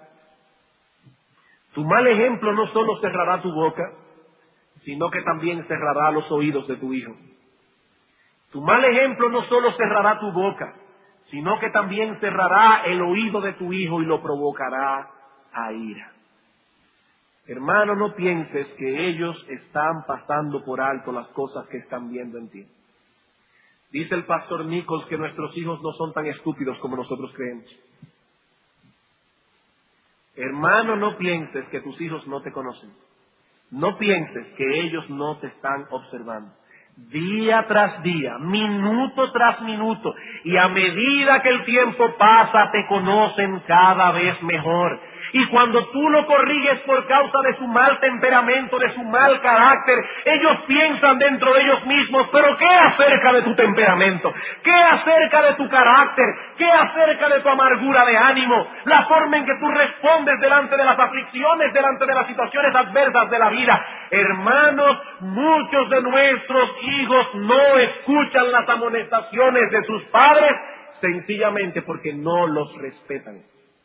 [SPEAKER 1] tu mal ejemplo no solo cerrará tu boca, sino que también cerrará los oídos de tu hijo. Tu mal ejemplo no solo cerrará tu boca, sino que también cerrará el oído de tu hijo y lo provocará a ira. Hermano, no pienses que ellos están pasando por alto las cosas que están viendo en ti. Dice el pastor Nichols que nuestros hijos no son tan estúpidos como nosotros creemos. Hermano, no pienses que tus hijos no te conocen. No pienses que ellos no te están observando. Día tras día, minuto tras minuto, y a medida que el tiempo pasa, te conocen cada vez mejor. Y cuando tú lo corriges por causa de su mal temperamento, de su mal carácter, ellos piensan dentro de ellos mismos, pero ¿qué acerca de tu temperamento? ¿Qué acerca de tu carácter? ¿Qué acerca de tu amargura de ánimo? La forma en que tú respondes delante de las aflicciones, delante de las situaciones adversas de la vida. Hermanos, muchos de nuestros hijos no escuchan las amonestaciones de sus padres, sencillamente porque no los respetan.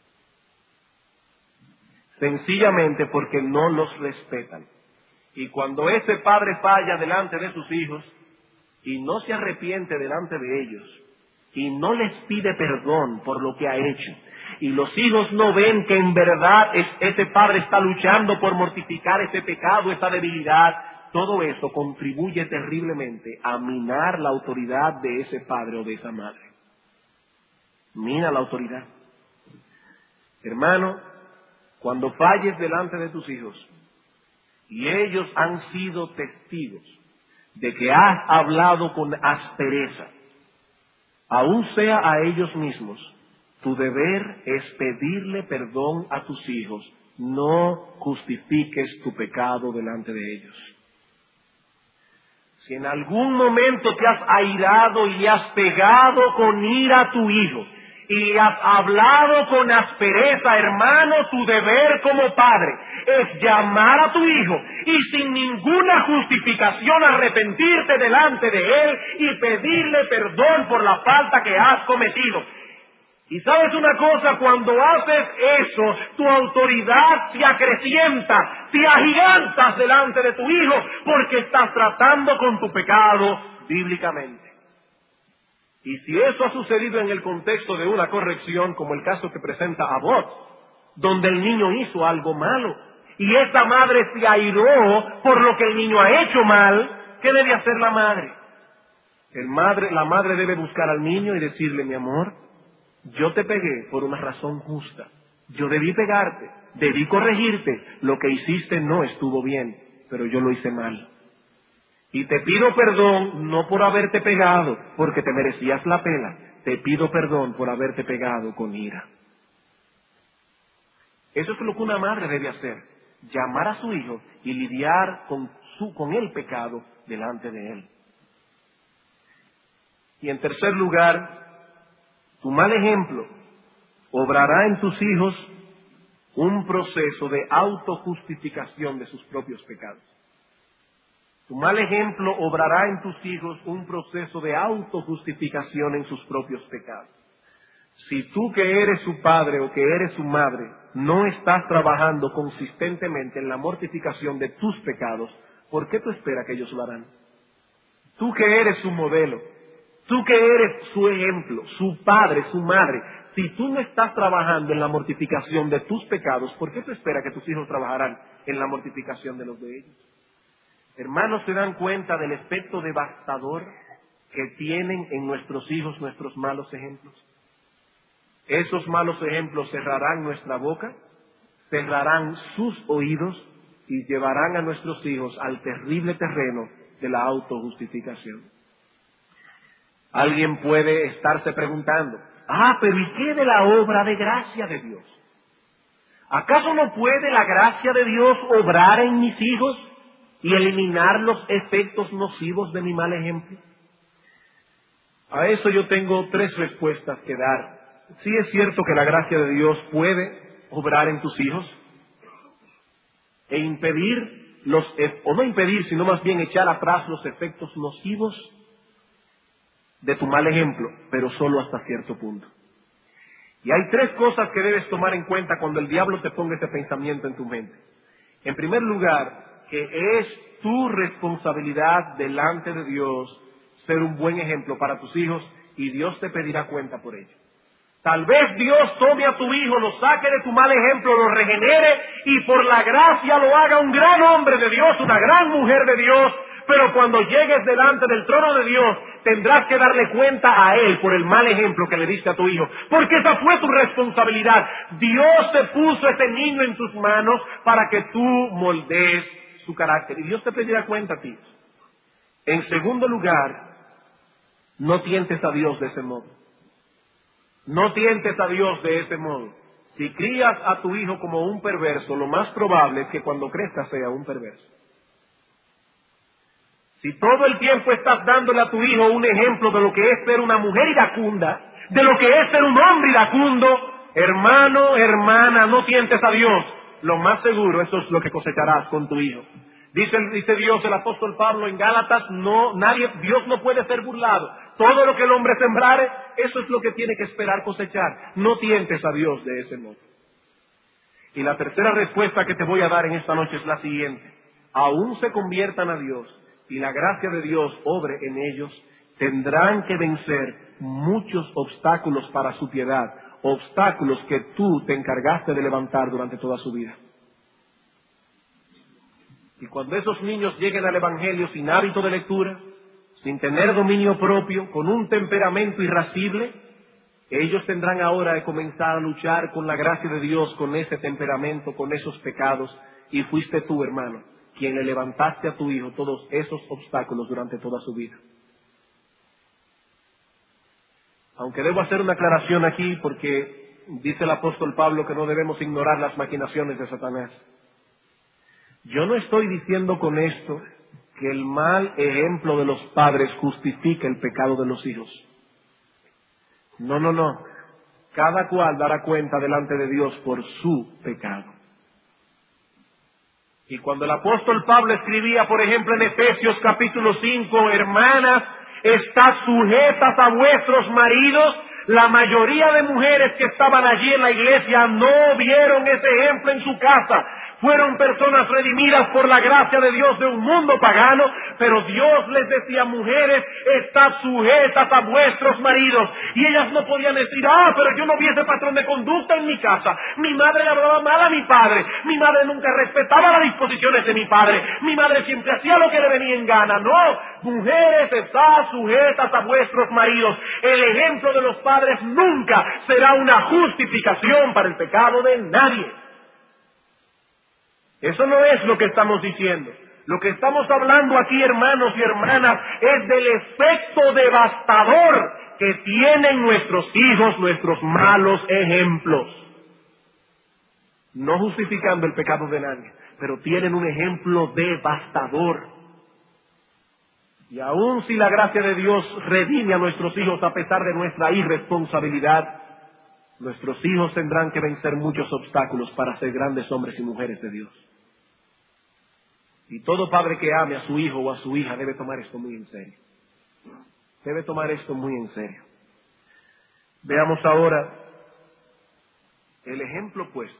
[SPEAKER 1] Sencillamente porque no los respetan. Y cuando ese padre falla delante de sus hijos y no se arrepiente delante de ellos y no les pide perdón por lo que ha hecho, y los hijos no ven que en verdad es, ese padre está luchando por mortificar ese pecado, esa debilidad, todo eso contribuye terriblemente a minar la autoridad de ese padre o de esa madre. Mina la autoridad. Hermano, cuando falles delante de tus hijos y ellos han sido testigos de que has hablado con aspereza, aun sea a ellos mismos, tu deber es pedirle perdón a tus hijos. No justifiques tu pecado delante de ellos. Si en algún momento te has airado y has pegado con ira a tu hijo, y has hablado con aspereza, hermano, tu deber como padre es llamar a tu hijo y sin ninguna justificación arrepentirte delante de él y pedirle perdón por la falta que has cometido. Y sabes una cosa, cuando haces eso, tu autoridad se acrecienta, te agigantas delante de tu hijo porque estás tratando con tu pecado bíblicamente. Y si eso ha sucedido en el contexto de una corrección, como el caso que presenta Abbott, donde el niño hizo algo malo, y esta madre se airó por lo que el niño ha hecho mal, ¿qué debe hacer la madre? El madre, la madre debe buscar al niño y decirle: mi amor, yo te pegué por una razón justa, yo debí pegarte, debí corregirte, lo que hiciste no estuvo bien, pero yo lo hice mal. Y te pido perdón no por haberte pegado, porque te merecías la pena. Te pido perdón por haberte pegado con ira. Eso es lo que una madre debe hacer. Llamar a su hijo y lidiar con, su, con el pecado delante de él. Y en tercer lugar, tu mal ejemplo obrará en tus hijos un proceso de autojustificación de sus propios pecados. Tu mal ejemplo obrará en tus hijos un proceso de autojustificación en sus propios pecados. Si tú que eres su padre o que eres su madre no estás trabajando consistentemente en la mortificación de tus pecados, ¿por qué tú esperas que ellos lo harán? Tú que eres su modelo, tú que eres su ejemplo, su padre, su madre, si tú no estás trabajando en la mortificación de tus pecados, ¿por qué tú esperas que tus hijos trabajarán en la mortificación de los de ellos? Hermanos, ¿se dan cuenta del efecto devastador que tienen en nuestros hijos nuestros malos ejemplos? Esos malos ejemplos cerrarán nuestra boca, cerrarán sus oídos y llevarán a nuestros hijos al terrible terreno de la autojustificación. Alguien puede estarse preguntando: ah, pero ¿y qué de la obra de gracia de Dios? ¿Acaso no puede la gracia de Dios obrar en mis hijos y eliminar los efectos nocivos de mi mal ejemplo? A eso yo tengo tres respuestas que dar. Sí es cierto que la gracia de Dios puede obrar en tus hijos e impedir los, o no impedir, sino más bien echar atrás los efectos nocivos de tu mal ejemplo, pero solo hasta cierto punto. Y hay tres cosas que debes tomar en cuenta cuando el diablo te ponga este pensamiento en tu mente. En primer lugar, que es tu responsabilidad delante de Dios ser un buen ejemplo para tus hijos y Dios te pedirá cuenta por ello. Tal vez Dios tome a tu hijo, lo saque de tu mal ejemplo, lo regenere y por la gracia lo haga un gran hombre de Dios, una gran mujer de Dios, pero cuando llegues delante del trono de Dios tendrás que darle cuenta a él por el mal ejemplo que le diste a tu hijo, porque esa fue tu responsabilidad. Dios te puso ese niño en tus manos para que tú moldees su carácter, y Dios te pedirá cuenta a ti. En segundo lugar, no tientes a Dios de ese modo. No tientes a Dios de ese modo. Si crías a tu hijo como un perverso, lo más probable es que cuando crezca sea un perverso. Si todo el tiempo estás dándole a tu hijo un ejemplo de lo que es ser una mujer iracunda, de lo que es ser un hombre iracundo, hermano, hermana, no tientes a Dios. Lo más seguro, eso es lo que cosecharás con tu hijo. Dice, dice Dios, el apóstol Pablo en Gálatas, no, nadie, Dios no puede ser burlado. Todo lo que el hombre sembrare, eso es lo que tiene que esperar cosechar. No tientes a Dios de ese modo. Y la tercera respuesta que te voy a dar en esta noche es la siguiente. Aún se conviertan a Dios y la gracia de Dios obre en ellos, tendrán que vencer muchos obstáculos para su piedad, obstáculos que tú te encargaste de levantar durante toda su vida. Y cuando esos niños lleguen al Evangelio sin hábito de lectura, sin tener dominio propio, con un temperamento irascible, ellos tendrán ahora de comenzar a luchar con la gracia de Dios, con ese temperamento, con esos pecados, y fuiste tú, hermano, quien le levantaste a tu hijo todos esos obstáculos durante toda su vida. Aunque debo hacer una aclaración aquí, porque dice el apóstol Pablo que no debemos ignorar las maquinaciones de Satanás. Yo no estoy diciendo con esto que el mal ejemplo de los padres justifica el pecado de los hijos. No, no, no. Cada cual dará cuenta delante de Dios por su pecado. Y cuando el apóstol Pablo escribía, por ejemplo, en Efesios capítulo cinco, hermanas, estad sujetas a vuestros maridos, la mayoría de mujeres que estaban allí en la iglesia no vieron ese ejemplo en su casa. Fueron personas redimidas por la gracia de Dios de un mundo pagano, pero Dios les decía, mujeres, estad sujetas a vuestros maridos. Y ellas no podían decir, ah, pero yo no vi ese patrón de conducta en mi casa. Mi madre le hablaba mal a mi padre. Mi madre nunca respetaba las disposiciones de mi padre. Mi madre siempre hacía lo que le venía en gana. No, mujeres, estad sujetas a vuestros maridos. El ejemplo de los padres nunca será una justificación para el pecado de nadie. Eso no es lo que estamos diciendo. Lo que estamos hablando aquí, hermanos y hermanas, es del efecto devastador que tienen nuestros hijos, nuestros malos ejemplos. No justificando el pecado de nadie, pero tienen un ejemplo devastador. Y aun si la gracia de Dios redime a nuestros hijos a pesar de nuestra irresponsabilidad, nuestros hijos tendrán que vencer muchos obstáculos para ser grandes hombres y mujeres de Dios. Y todo padre que ame a su hijo o a su hija debe tomar esto muy en serio. Debe tomar esto muy en serio. Veamos ahora el ejemplo opuesto.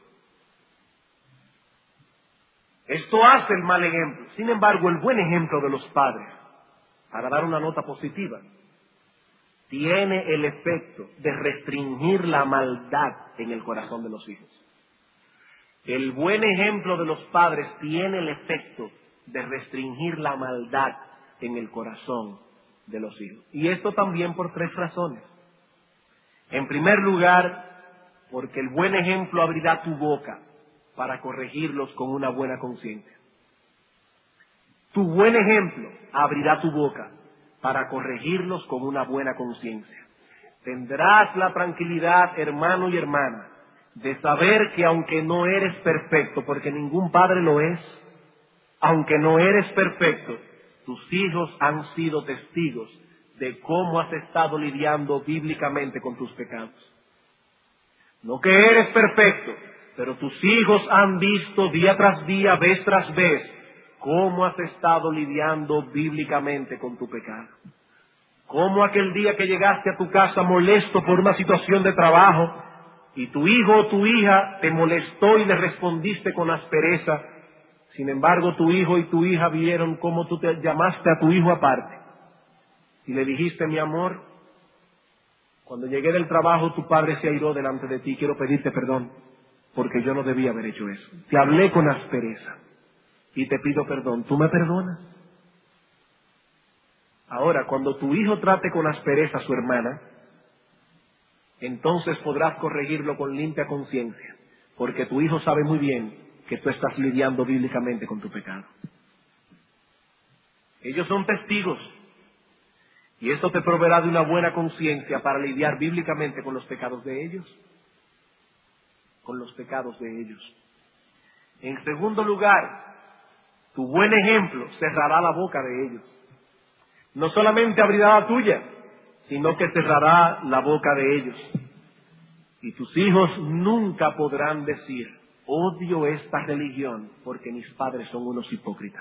[SPEAKER 1] Esto hace el mal ejemplo. Sin embargo, el buen ejemplo de los padres, para dar una nota positiva, tiene el efecto de restringir la maldad en el corazón de los hijos. El buen ejemplo de los padres tiene el efecto de restringir la maldad en el corazón de los hijos. Y esto también por tres razones. En primer lugar, porque el buen ejemplo abrirá tu boca para corregirlos con una buena conciencia. Tu buen ejemplo abrirá tu boca para corregirlos con una buena conciencia. Tendrás la tranquilidad, hermano y hermana, de saber que aunque no eres perfecto, porque ningún padre lo es, aunque no eres perfecto, tus hijos han sido testigos de cómo has estado lidiando bíblicamente con tus pecados. No que eres perfecto, pero tus hijos han visto día tras día, vez tras vez, cómo has estado lidiando bíblicamente con tu pecado. Cómo aquel día que llegaste a tu casa molesto por una situación de trabajo, y tu hijo o tu hija te molestó y le respondiste con aspereza. Sin embargo, tu hijo y tu hija vieron cómo tú te llamaste a tu hijo aparte y le dijiste, mi amor, cuando llegué del trabajo tu padre se airó delante de ti, quiero pedirte perdón porque yo no debía haber hecho eso. Te hablé con aspereza y te pido perdón. ¿Tú me perdonas? Ahora, cuando tu hijo trate con aspereza a su hermana, entonces podrás corregirlo con limpia conciencia, porque tu hijo sabe muy bien que tú estás lidiando bíblicamente con tu pecado. Ellos son testigos, y esto te proveerá de una buena conciencia para lidiar bíblicamente con los pecados de ellos. Con los pecados de ellos. En segundo lugar, tu buen ejemplo cerrará la boca de ellos. No solamente abrirá la tuya, sino que cerrará la boca de ellos. Y tus hijos nunca podrán decir, odio esta religión porque mis padres son unos hipócritas.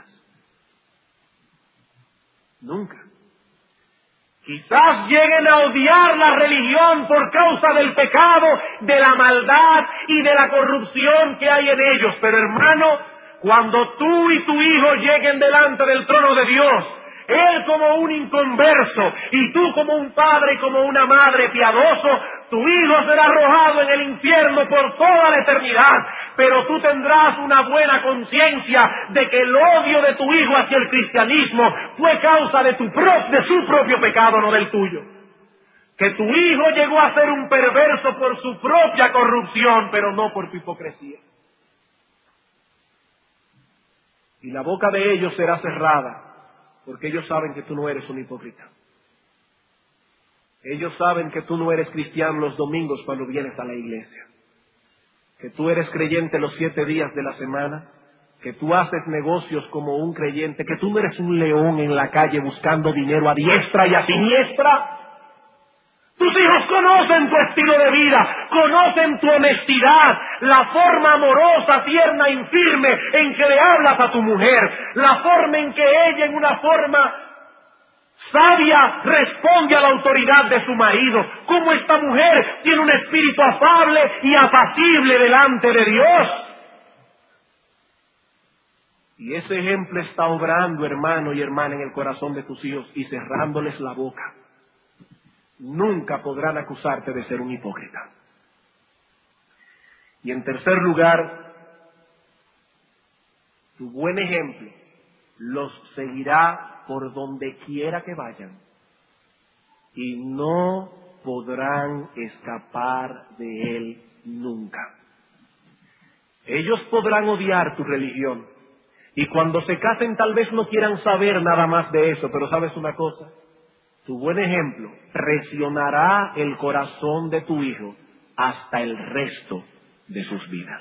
[SPEAKER 1] Nunca. Quizás lleguen a odiar la religión por causa del pecado, de la maldad y de la corrupción que hay en ellos. Pero hermano, cuando tú y tu hijo lleguen delante del trono de Dios, él como un inconverso y tú como un padre y como una madre piadoso, tu hijo será arrojado en el infierno por toda la eternidad, pero tú tendrás una buena conciencia de que el odio de tu hijo hacia el cristianismo fue causa de, tu pro, de su propio pecado, no del tuyo. Que tu hijo llegó a ser un perverso por su propia corrupción, pero no por tu hipocresía. Y la boca de ellos será cerrada, porque ellos saben que tú no eres un hipócrita. Ellos saben que tú no eres cristiano los domingos cuando vienes a la iglesia. Que tú eres creyente los siete días de la semana. Que tú haces negocios como un creyente. Que tú no eres un león en la calle buscando dinero a diestra y a siniestra. Tus hijos conocen tu estilo de vida, conocen tu honestidad, la forma amorosa, tierna y firme en que le hablas a tu mujer, la forma en que ella en una forma sabia responde a la autoridad de su marido, cómo esta mujer tiene un espíritu afable y apacible delante de Dios. Y ese ejemplo está obrando, hermano y hermana, en el corazón de tus hijos y cerrándoles la boca. Nunca podrán acusarte de ser un hipócrita. Y en tercer lugar, tu buen ejemplo los seguirá por donde quiera que vayan y no podrán escapar de él nunca. Ellos podrán odiar tu religión y cuando se casen tal vez no quieran saber nada más de eso, pero ¿sabes una cosa? Tu buen ejemplo presionará el corazón de tu hijo hasta el resto de sus vidas.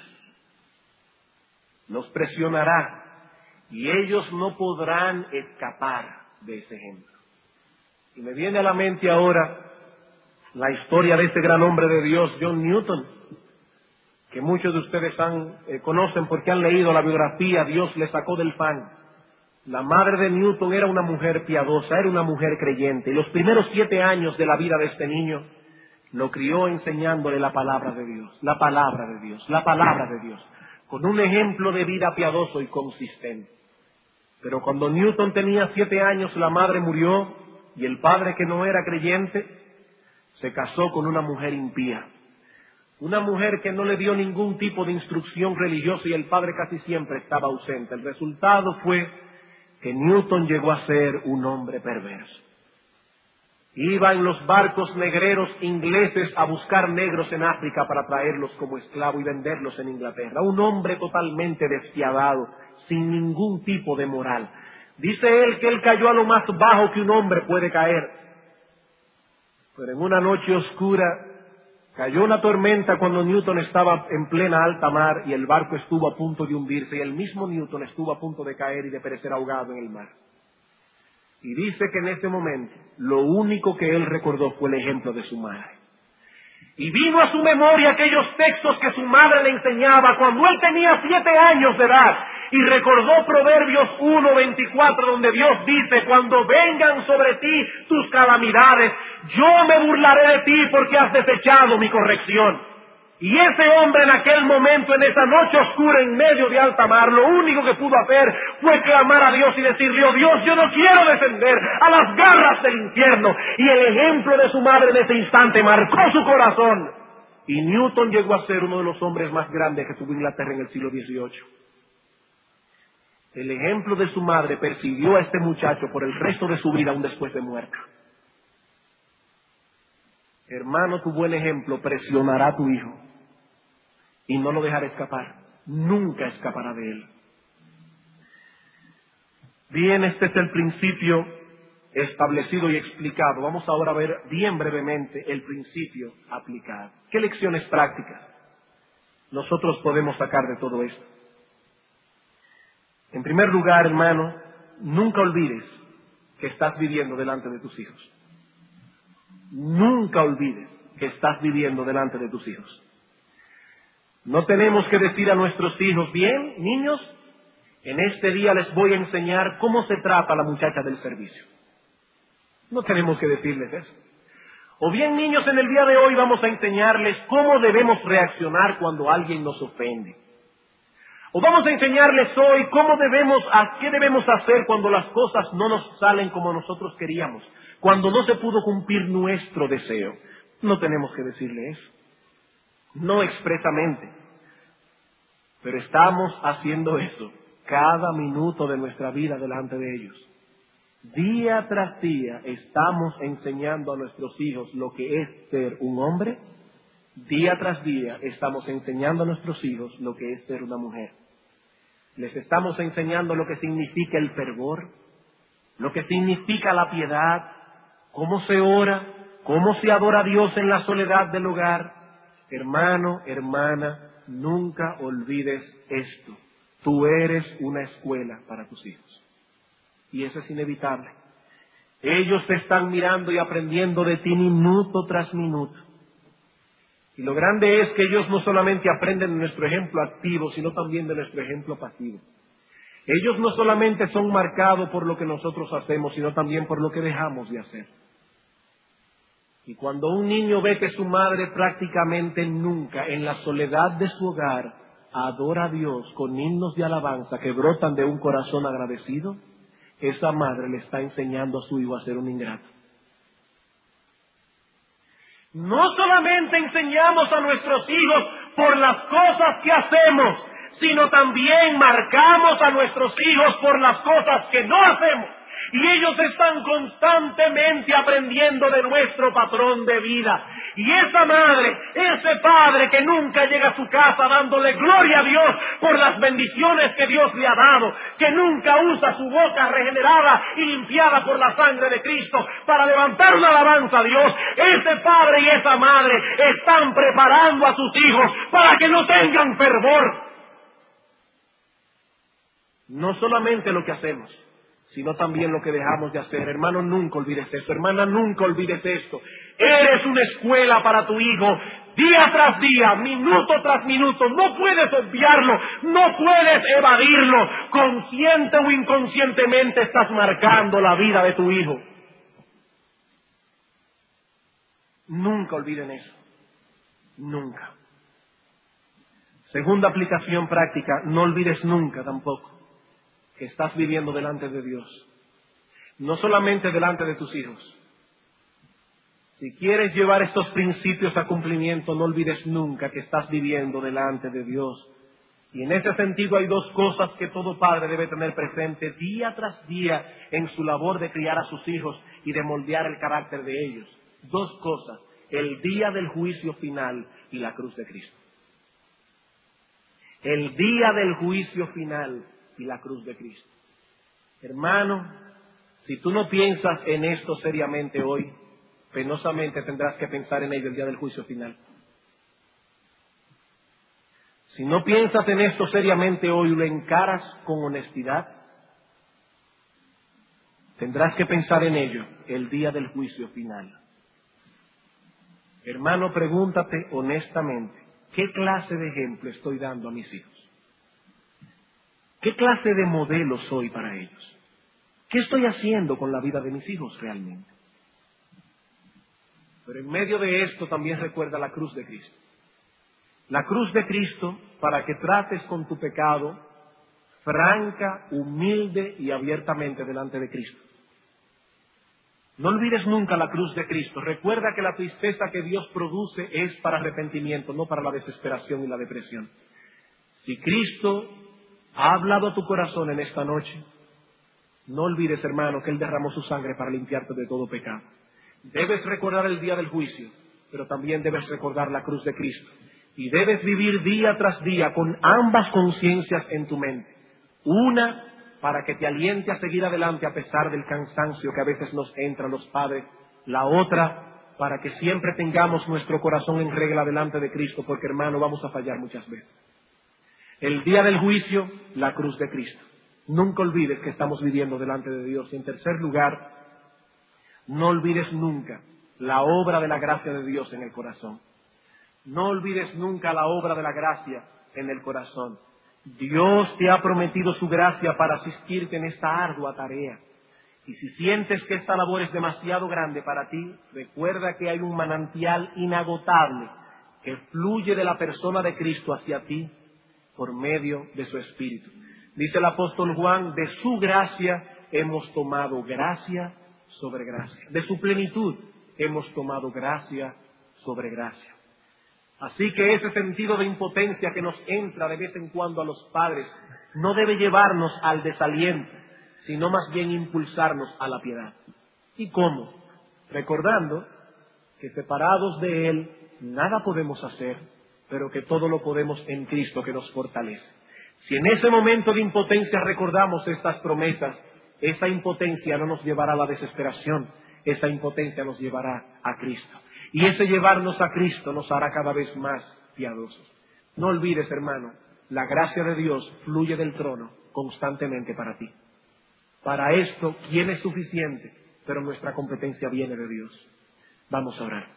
[SPEAKER 1] Los presionará y ellos no podrán escapar de ese ejemplo. Y me viene a la mente ahora la historia de ese gran hombre de Dios, John Newton, que muchos de ustedes han, eh, conocen porque han leído la biografía Dios le sacó del pan. La madre de Newton era una mujer piadosa, era una mujer creyente. Y los primeros siete años de la vida de este niño lo crió enseñándole la palabra de Dios, la palabra de Dios, la palabra de Dios, con un ejemplo de vida piadoso y consistente. Pero cuando Newton tenía siete años, la madre murió y el padre, que no era creyente, se casó con una mujer impía. Una mujer que no le dio ningún tipo de instrucción religiosa y el padre casi siempre estaba ausente. El resultado fue que Newton llegó a ser un hombre perverso. Iba en los barcos negreros ingleses a buscar negros en África para traerlos como esclavos y venderlos en Inglaterra. Un hombre totalmente despiadado, sin ningún tipo de moral. Dice él que él cayó a lo más bajo que un hombre puede caer. Pero en una noche oscura cayó una tormenta cuando Newton estaba en plena alta mar y el barco estuvo a punto de hundirse y el mismo Newton estuvo a punto de caer y de perecer ahogado en el mar. Y dice que en ese momento lo único que él recordó fue el ejemplo de su madre. Y vino a su memoria aquellos textos que su madre le enseñaba cuando él tenía siete años de edad. Y recordó Proverbios uno veinticuatro, donde Dios dice: cuando vengan sobre ti tus calamidades, yo me burlaré de ti porque has desechado mi corrección. Y ese hombre en aquel momento, en esa noche oscura en medio de alta mar, lo único que pudo hacer fue clamar a Dios y decirle: oh Dios, yo no quiero descender a las garras del infierno. Y el ejemplo de su madre en ese instante marcó su corazón. Y Newton llegó a ser uno de los hombres más grandes que tuvo Inglaterra en el siglo dieciocho. El ejemplo de su madre persiguió a este muchacho por el resto de su vida aún después de muerta. Hermano, tu buen ejemplo presionará a tu hijo y no lo dejará escapar. Nunca escapará de él. Bien, este es el principio establecido y explicado. Vamos ahora a ver bien brevemente el principio aplicado. ¿Qué lecciones prácticas nosotros podemos sacar de todo esto? En primer lugar, hermano, nunca olvides que estás viviendo delante de tus hijos. Nunca olvides que estás viviendo delante de tus hijos. No tenemos que decir a nuestros hijos, bien, niños, en este día les voy a enseñar cómo se trata a la muchacha del servicio. No tenemos que decirles eso. O bien, niños, en el día de hoy vamos a enseñarles cómo debemos reaccionar cuando alguien nos ofende. O vamos a enseñarles hoy cómo debemos, a qué debemos hacer cuando las cosas no nos salen como nosotros queríamos, cuando no se pudo cumplir nuestro deseo. No tenemos que decirle eso. No expresamente. Pero estamos haciendo eso cada minuto de nuestra vida delante de ellos. Día tras día estamos enseñando a nuestros hijos lo que es ser un hombre. Día tras día estamos enseñando a nuestros hijos lo que es ser una mujer. Les estamos enseñando lo que significa el fervor, lo que significa la piedad, cómo se ora, cómo se adora a Dios en la soledad del hogar. Hermano, hermana, nunca olvides esto. Tú eres una escuela para tus hijos. Y eso es inevitable. Ellos te están mirando y aprendiendo de ti minuto tras minuto. Y lo grande es que ellos no solamente aprenden de nuestro ejemplo activo, sino también de nuestro ejemplo pasivo. Ellos no solamente son marcados por lo que nosotros hacemos, sino también por lo que dejamos de hacer. Y cuando un niño ve que su madre prácticamente nunca, en la soledad de su hogar, adora a Dios con himnos de alabanza que brotan de un corazón agradecido, esa madre le está enseñando a su hijo a ser un ingrato. No solamente enseñamos a nuestros hijos por las cosas que hacemos, sino también marcamos a nuestros hijos por las cosas que no hacemos. Y ellos están constantemente aprendiendo de nuestro patrón de vida. Y esa madre, ese padre que nunca llega a su casa dándole gloria a Dios por las bendiciones que Dios le ha dado, que nunca usa su boca regenerada y limpiada por la sangre de Cristo para levantar una alabanza a Dios, ese padre y esa madre están preparando a sus hijos para que no tengan fervor. No solamente lo que hacemos, sino también lo que dejamos de hacer. Hermano, nunca olvides esto. Hermana, nunca olvides esto. Eres una escuela para tu hijo, día tras día, minuto tras minuto. No puedes obviarlo, no puedes evadirlo. Consciente o inconscientemente estás marcando la vida de tu hijo. Nunca olviden eso. Nunca. Segunda aplicación práctica, no olvides nunca tampoco que estás viviendo delante de Dios. No solamente delante de tus hijos. Si quieres llevar estos principios a cumplimiento, no olvides nunca que estás viviendo delante de Dios. Y en ese sentido hay dos cosas que todo padre debe tener presente día tras día en su labor de criar a sus hijos y de moldear el carácter de ellos. Dos cosas: el día del juicio final y la cruz de Cristo. El día del juicio final y la cruz de Cristo. Hermano, si tú no piensas en esto seriamente hoy, penosamente tendrás que pensar en ello el día del juicio final. Si no piensas en esto seriamente hoy y lo encaras con honestidad, tendrás que pensar en ello el día del juicio final. Hermano, pregúntate honestamente, ¿qué clase de ejemplo estoy dando a mis hijos? ¿Qué clase de modelo soy para ellos? ¿Qué estoy haciendo con la vida de mis hijos realmente? Pero en medio de esto también recuerda la cruz de Cristo. La cruz de Cristo para que trates con tu pecado franca, humilde y abiertamente delante de Cristo. No olvides nunca la cruz de Cristo. Recuerda que la tristeza que Dios produce es para arrepentimiento, no para la desesperación y la depresión. Si Cristo ha hablado a tu corazón en esta noche, no olvides, hermano, que Él derramó su sangre para limpiarte de todo pecado. Debes recordar el día del juicio, pero también debes recordar la cruz de Cristo. Y debes vivir día tras día con ambas conciencias en tu mente. Una, para que te aliente a seguir adelante a pesar del cansancio que a veces nos entra a los padres. La otra, para que siempre tengamos nuestro corazón en regla delante de Cristo, porque, hermano, vamos a fallar muchas veces. El día del juicio, la cruz de Cristo. Nunca olvides que estamos viviendo delante de Dios. Y en tercer lugar, no olvides nunca la obra de la gracia de Dios en el corazón. No olvides nunca la obra de la gracia en el corazón. Dios te ha prometido su gracia para asistirte en esta ardua tarea. Y si sientes que esta labor es demasiado grande para ti, recuerda que hay un manantial inagotable que fluye de la persona de Cristo hacia ti por medio de su Espíritu. Dice el apóstol Juan, de su gracia hemos tomado gracia sobre gracia. De su plenitud hemos tomado gracia sobre gracia. Así que ese sentido de impotencia que nos entra de vez en cuando a los padres no debe llevarnos al desaliento, sino más bien impulsarnos a la piedad. ¿Y cómo? Recordando que separados de Él nada podemos hacer, pero que todo lo podemos en Cristo que nos fortalece. Si en ese momento de impotencia recordamos estas promesas, esa impotencia no nos llevará a la desesperación, esa impotencia nos llevará a Cristo. Y ese llevarnos a Cristo nos hará cada vez más piadosos. No olvides, hermano, la gracia de Dios fluye del trono constantemente para ti. Para esto, ¿quién es suficiente? Pero nuestra competencia viene de Dios. Vamos a orar.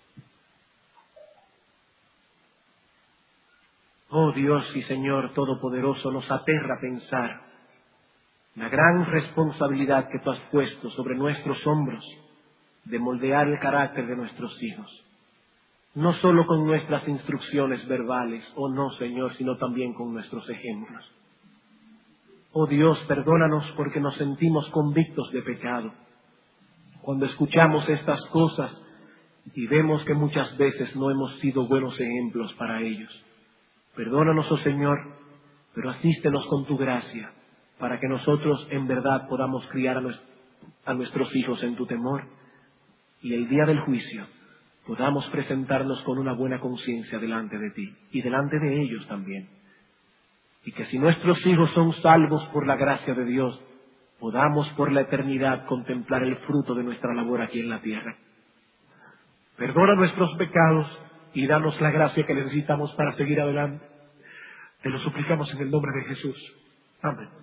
[SPEAKER 1] Oh Dios y Señor Todopoderoso, nos aterra pensar la gran responsabilidad que tú has puesto sobre nuestros hombros de moldear el carácter de nuestros hijos. No solo con nuestras instrucciones verbales, oh no, Señor, sino también con nuestros ejemplos. Oh Dios, perdónanos porque nos sentimos convictos de pecado cuando escuchamos estas cosas y vemos que muchas veces no hemos sido buenos ejemplos para ellos. Perdónanos, oh Señor, pero asístenos con tu gracia para que nosotros en verdad podamos criar a, nues- a nuestros hijos en tu temor y el día del juicio podamos presentarnos con una buena conciencia delante de ti y delante de ellos también. Y que si nuestros hijos son salvos por la gracia de Dios, podamos por la eternidad contemplar el fruto de nuestra labor aquí en la tierra. Perdona nuestros pecados y danos la gracia que necesitamos para seguir adelante. Te lo suplicamos en el nombre de Jesús. Amén.